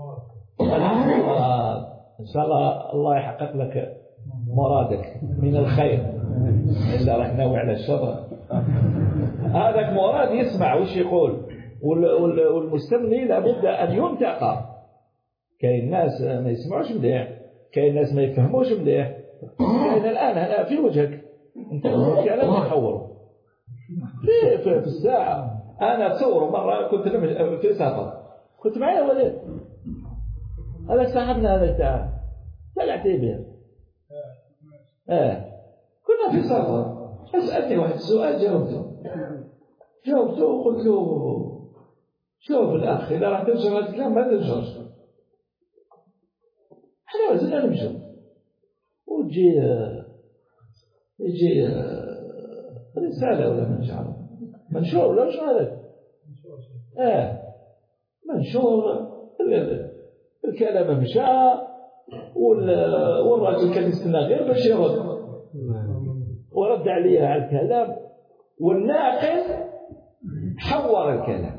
إن شاء الله يحقق لك مرادك من الخير إلا راح نوي على الشر. هذاك مراد يسمع وش يقول. والمستملي لابد أن ينتقى. كاين ناس ما يسمعوش مليح، كاين ناس ما يفهموش مليح. كاين الآن هنا في وجهك أنت كلام تحوره في الساعة. أنا أتصور مرة كنت في سفر، كنت معي ولد هذا صاحبنا هذا تعال طلعت به. كنا في سفر، أسألني واحد السؤال جاوبته وقلت له شوف الأخ إذا راح تنشر هذا الكلام ما تنشرش، احنا وزنا نمشي وتجي رسالة ولا منشور ولا شو هذا منشور الكلام مشى والراجل كان يستنى غير باش يرد، ورد عليه على الكلام، والناقل حور الكلام.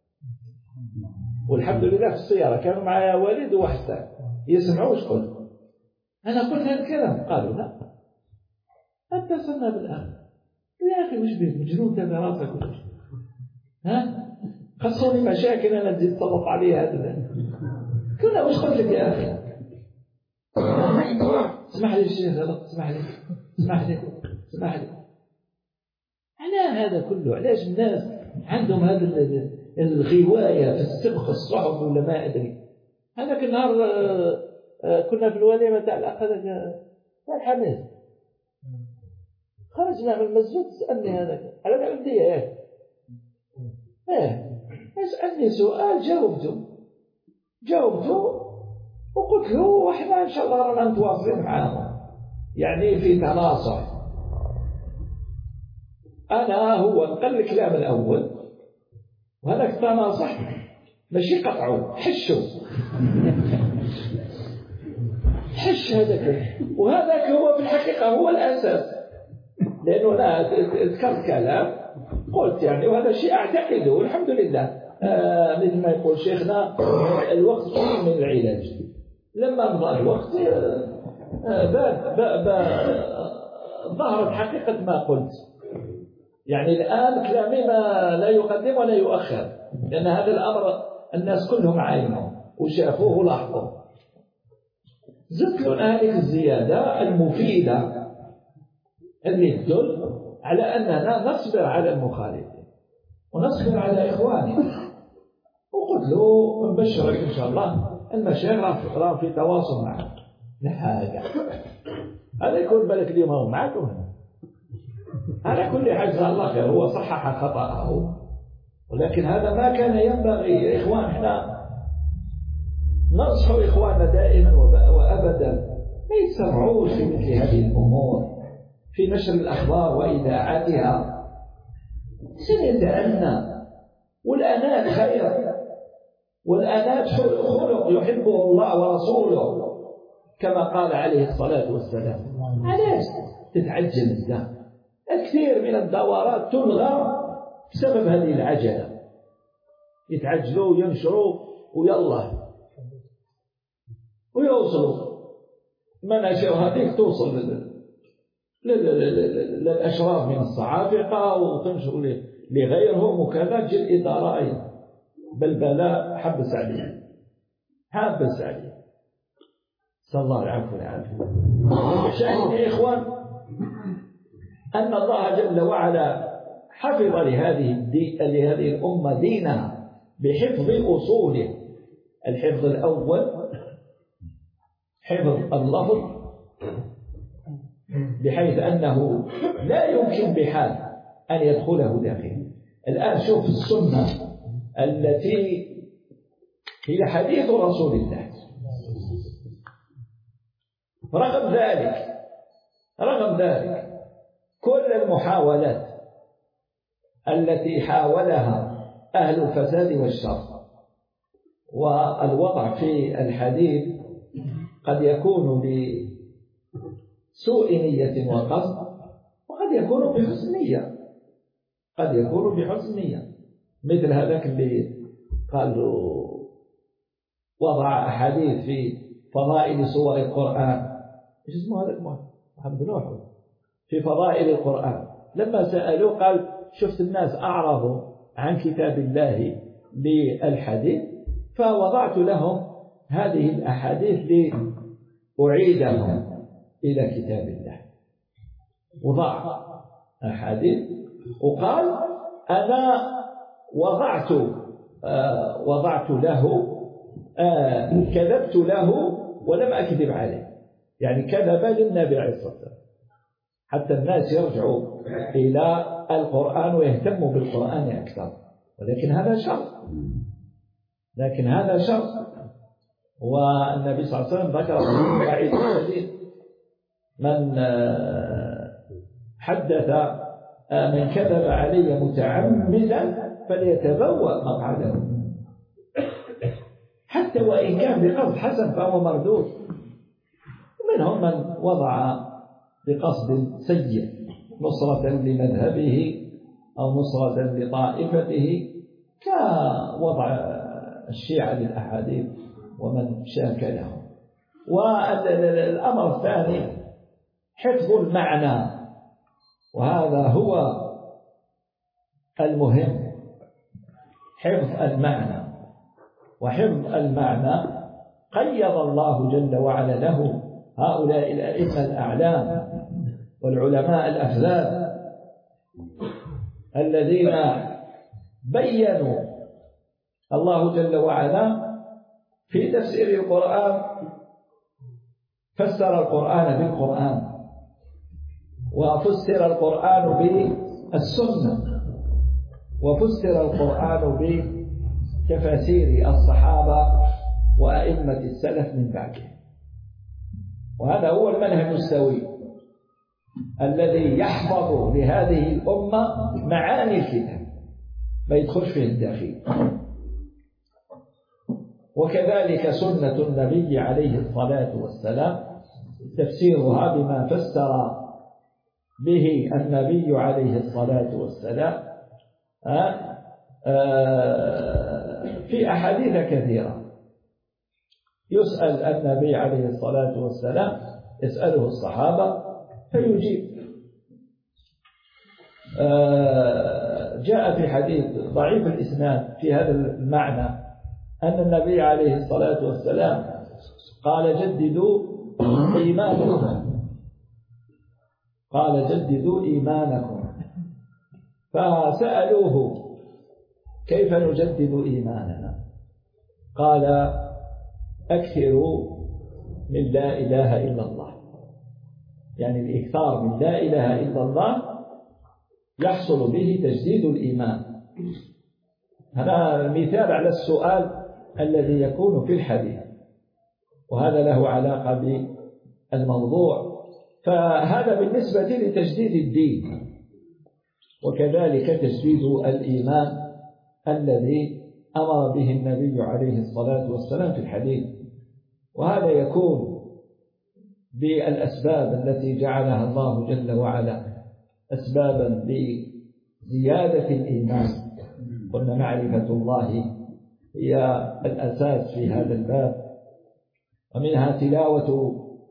والحمد لله في السيارة كانوا معايا والد وحسان يسمعوا وش قلت. أنا قلت هذا الكلام، قالوا لا اتصلنا بالآن. يا أخي وش بيك مجنون تبي راسك وش؟ خصوني مشاكل أنا تزيد تضغط عليها هذا. كنا وش قلت لك يا أخي؟ اسمح لي الشيخ، اسمح لي. على هذا كله علاش الناس عندهم هذا الغواية في السبخ الصحف ولا ما أدري. هذاك النهار كنا في الوليمة تاع الأخ الحميد، خرجنا من المسجد سألني هذاك على العبدية ياك سألني سؤال جاوبته وقلت له وإحنا إن شاء الله رانا نتواصلين معاهم يعني في تناصح. أنا هو قال الكلام الأول وهذاك تناصح ماشي قطعوا حش هذاك، وهذاك هو في الحقيقة هو الأساس، لأنه أنا ذكرت كلام قلت يعني وهذا شيء أعتقده والحمد لله. مثل ما يقول شيخنا الوقت شيء من العلاج. لما مضى الوقت ظهرت حقيقة ما قلت. يعني الآن كلامي ما لا يقدم ولا يؤخر، لأن هذا الأمر الناس كلهم عاينوا وشافوه ولاحظوا. زدت لنا هذه الزيادة المفيدة اللي تدل على أننا نصبر على المخالفين ونصبر على إخواننا. وقلت له نبشرك إن شاء الله المشايخ راه في تواصل معك. لا هذا يكون بالك اليوم هو معكم هنا. على كل حال جزاه الله خير، هو صحح خطأه، ولكن هذا ما كان ينبغي. يا إخوان احنا ننصح إخواننا دائما وأبدا ما يتسرعوش في مثل هذه الأمور، في نشر الأخبار وإذاعتها. سنتأنى، والأنات خير، والأنات خلق يحبه الله ورسوله كما قال عليه الصلاة والسلام. علاش تتعجل الزهر؟ الكثير من الدورات تلغى بسبب هذه العجلة، يتعجلوا وينشروا ويلا ويوصلوا مناشر هذيك توصل للأشراف من الصعافقة وتنشر لغيرهم وكذا. تجي الإدارة بلبلاء حبس عليه. صلى الله العفو والعافية. شاهد يا إخوان أن الله جل وعلا حفظ لهذه الأمة دينها بحفظ أصوله. الحفظ الأول حفظ اللفظ، بحيث أنه لا يمكن بحال أن يدخله داخله. الآن شوف السنة التي هي حديث رسول الله. رغم ذلك كل المحاولات التي حاولها أهل الفساد والشر والوضع في الحديث قد يكون بسوء نية وقصد، وقد يكون بحسن نية. مثل هذاك اللي قالوا وضع أحاديث في فضائل سور القرآن. ايش اسمه هذا محمد نوح في فضائل القرآن. لما سألوه قال شفت الناس أعرضوا عن كتاب الله للحديث فوضعت لهم هذه الأحاديث لأعيدهم إلى كتاب الله. وضع أحاديث وقال أنا وضعت له كذبت له ولم أكذب عليه. يعني كذب للنبي عليه الصلاة والسلام حتى الناس يرجعوا إلى القرآن ويهتموا بالقرآن أكثر. ولكن هذا شر. والنبي صلى الله عليه وسلم ذكر بعيد الحديث من حدث من كذب علي متعمدا فليتبوأ مقعده، حتى وإن كان بقصد حسن فهو مردود. ومنهم من وضع بقصد سيء نصرة لمذهبه أو نصرة لطائفته، كوضع الشيعة للأحاديث ومن شاكلهم. والأمر الثاني حفظ المعنى، وهذا هو المهم، حفظ المعنى. وحفظ المعنى قيض الله جل وعلا له هؤلاء الأئمة الأعلام والعلماء الأفذاذ الذين بيّنوا الله جل وعلا في تفسير القرآن، فسر القرآن بالقرآن، وفسر القرآن بالسنة، وفسر القرآن بتفاسير الصحابة وأئمة السلف من بعده. وهذا هو المنهج السوي الذي يحفظ لهذه الأمة معاني الكتاب، ما يدخلش فيه الداخل. وكذلك سنة النبي عليه الصلاة والسلام تفسيرها بما فسر به النبي عليه الصلاة والسلام في أحاديث كثيرة. يسأل النبي عليه الصلاة والسلام، يسأله الصحابة فيجيب. جاء في حديث ضعيف الإسناد في هذا المعنى أن النبي عليه الصلاة والسلام قال جددوا إيمانكم، قال جددوا إيمانكم. فسألوه كيف نجدد إيماننا؟ قال أكثروا من لا إله إلا الله، يعني الإكثار من لا إله إلا الله يحصل به تجديد الإيمان. هذا مثال على السؤال الذي يكون في الحديث، وهذا له علاقة بالموضوع. فهذا بالنسبة لتجديد الدين، وكذلك تجديد الإيمان الذي أمر به النبي عليه الصلاة والسلام في الحديث. وهذا يكون بالأسباب التي جعلها الله جل وعلا أسبابا لزيادة الإيمان. قلنا معرفة الله هي الأساس في هذا الباب، ومنها تلاوة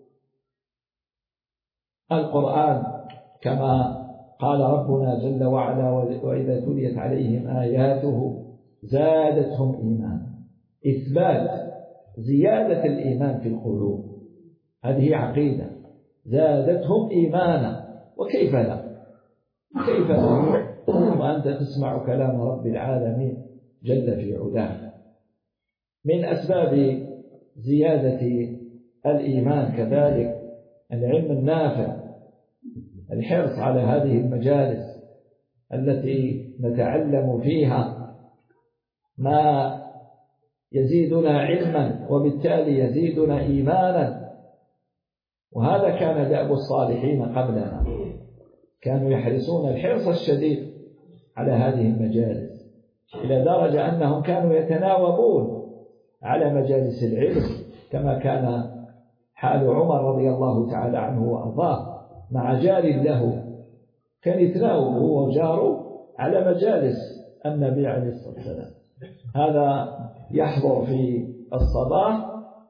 القرآن كما قال ربنا جل وعلا وإذا تليت عليهم آياته زادتهم إيمانا. إثبات زيادة الإيمان في القلوب، هذه عقيدة، زادتهم إيمانا. وكيف لا؟ كيف لا وأنت تسمع كلام رب العالمين جل في علاه. من أسباب زيادة الإيمان كذلك العلم النافع، الحرص على هذه المجالس التي نتعلم فيها ما يزيدنا علما وبالتالي يزيدنا إيمانا. وهذا كان دأب الصالحين قبلنا، كانوا يحرصون الحرص الشديد على هذه المجالس، إلى درجة أنهم كانوا يتناوبون على مجالس العلم، كما كان حال عمر رضي الله تعالى عنه وأرضاه مع جار له، كان يتناوب هو وجاره على مجالس النبي عليه الصلاة والسلام. هذا يحضر في الصباح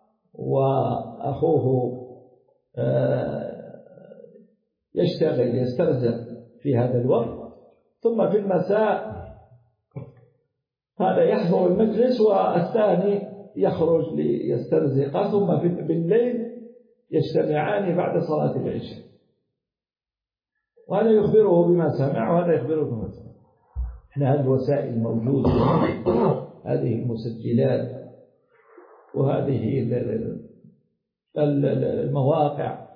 وأخوه يشتغل يسترزق في هذا الوقت، ثم في المساء هذا يحضر المجلس والثاني يخرج ليسترزق، ثم بالليل يجتمعان بعد صلاة العشاء، وهذا يخبره بما سمع وهذا يخبره بما سمع. احنا هذه الوسائل موجودة، هذه المسجلات وهذه المواقع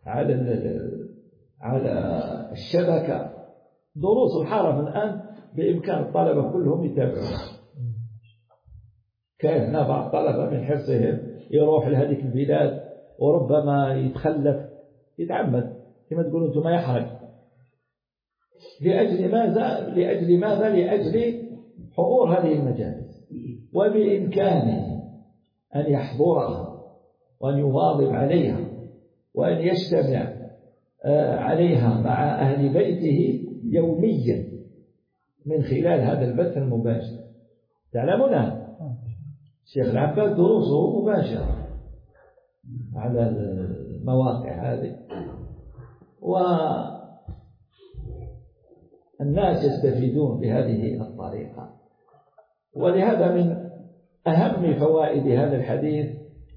على الشبكة. دروس الحرم الآن بإمكان الطلبة كلهم يتابعون. كان بعض الطلبة من حرصهم يروح لهذه البلاد وربما يتخلف يتعمد كما تقولوا أنتم ما يحرج. لأجل ماذا؟ لأجل حضور هذه المجالس، وبإمكانه أن يحضرها وأن يواظب عليها وأن يجتمع عليها مع أهل بيته يوميا من خلال هذا البث المباشر. تعلمون الشيخ العباس دروسه مباشرة على المواقع هذه، والناس يستفيدون بهذه الطريقة. ولهذا من أهم فوائد هذا الحديث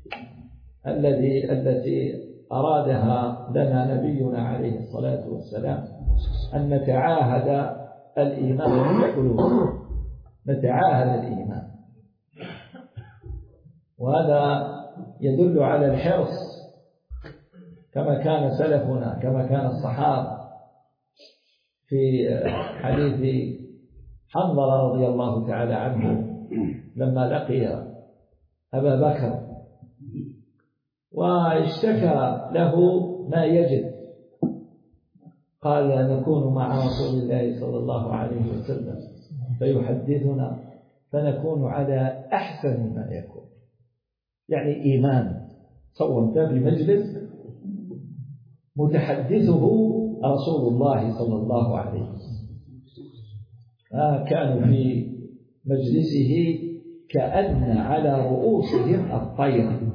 التي أرادها لنا نبينا عليه الصلاة والسلام أن نتعاهد الإيمان بالقلوب، نتعاهد الإيمان. وهذا يدل على الحرص كما كان سلفنا، كما كان الصحابة في حديث حنظلة رضي الله تعالى عنه لما لقي أبا بكر واشتكى له ما يجد، قال نكون مع رسول الله صلى الله عليه وسلم فيحدثنا فنكون على أحسن ما يكون، يعني إيمان. تصور أنت بمجلس متحدثه رسول الله صلى الله عليه وسلم، كانوا في مجلسه كأن على رؤوسهم الطير،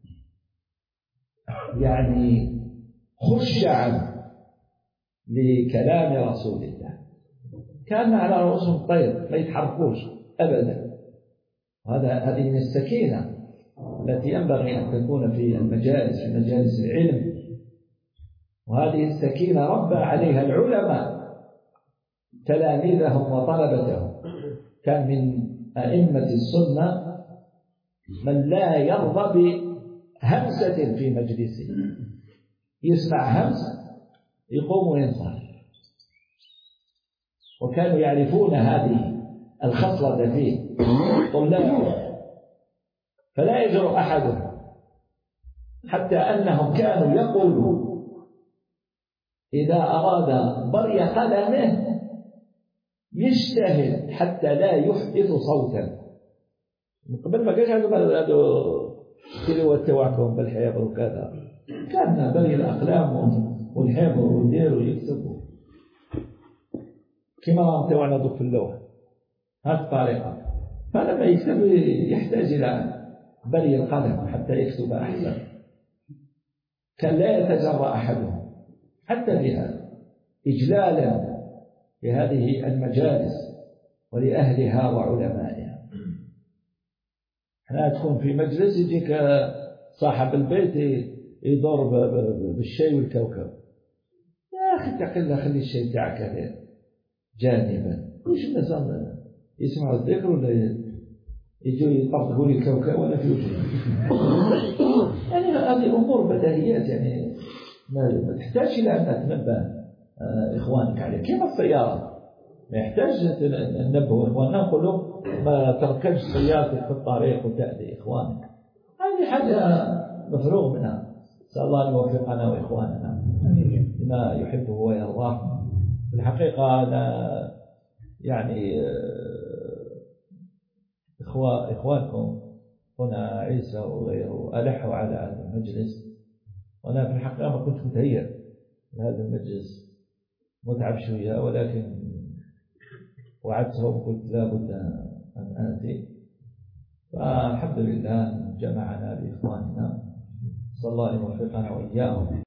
يعني خشعا لكلام رسول الله، كان على رؤوسهم الطير ما يتحركوش أبدا. هذه من السكينة التي ينبغي أن تكون في المجالس، في مجالس العلم. وهذه السكينة ربى عليها العلماء تلاميذهم وطلبتهم. كان من أئمة السنة من لا يرضى بهمسة في مجلسه، يسمع همسة يقوم وينصرف. وكانوا يعرفون هذه الخصلة فيه طلابهم، فلا يجرؤ أحدهم، حتى أنهم كانوا يقولون إذا أراد بري قلمه يجتهد حتى لا يحدث صوتا. من قبل ما كانش هذا تلو تواعكم بالحياة وكذا، كان بري الأقلام والحبر والدير ويكتبوا كما رأى تواعنا دوك في اللوحة هذه الطريقة. فلما يكتب يحتاج إلى بري القلم حتى يكتب أحسن. كان لا يتجرأ أحدهم حتى بهذا إجلالا لهذه المجالس ولأهلها وعلمائها. احنا تكون في مجلس يجيك صاحب البيت يدور بالشاي والكوكب، يا أخي اتق الله خلي الشاي تاعك هذا جانبا، وش الناس يسمعوا الذكر ولا يجوا يطبقوا لي الكوكب ولا في وجهه. يعني هذه أمور بديهيات، يعني ما تحتاج إلى أن تنبه إخوانك عليه. كما السيارة ما يحتاج ننبه إخواننا نقول له ما تركبش سيارتك في الطريق وتأذي إخوانك. هذه حاجة مفروغ منها. نسأل الله أن يوفقنا وإخواننا لما يحبه ويرضاه. في الحقيقة أنا يعني إخوانكم هنا عيسى وغيره ألحوا على هذا المجلس، وأنا في الحقيقة ما كنت متهيأ لهذا المجلس، متعب شوية، ولكن وعدتهم قلت لا بد أن آتي. فالحمد لله جمعنا بإخواننا، صلى الله أن يوفقنا وإياهم.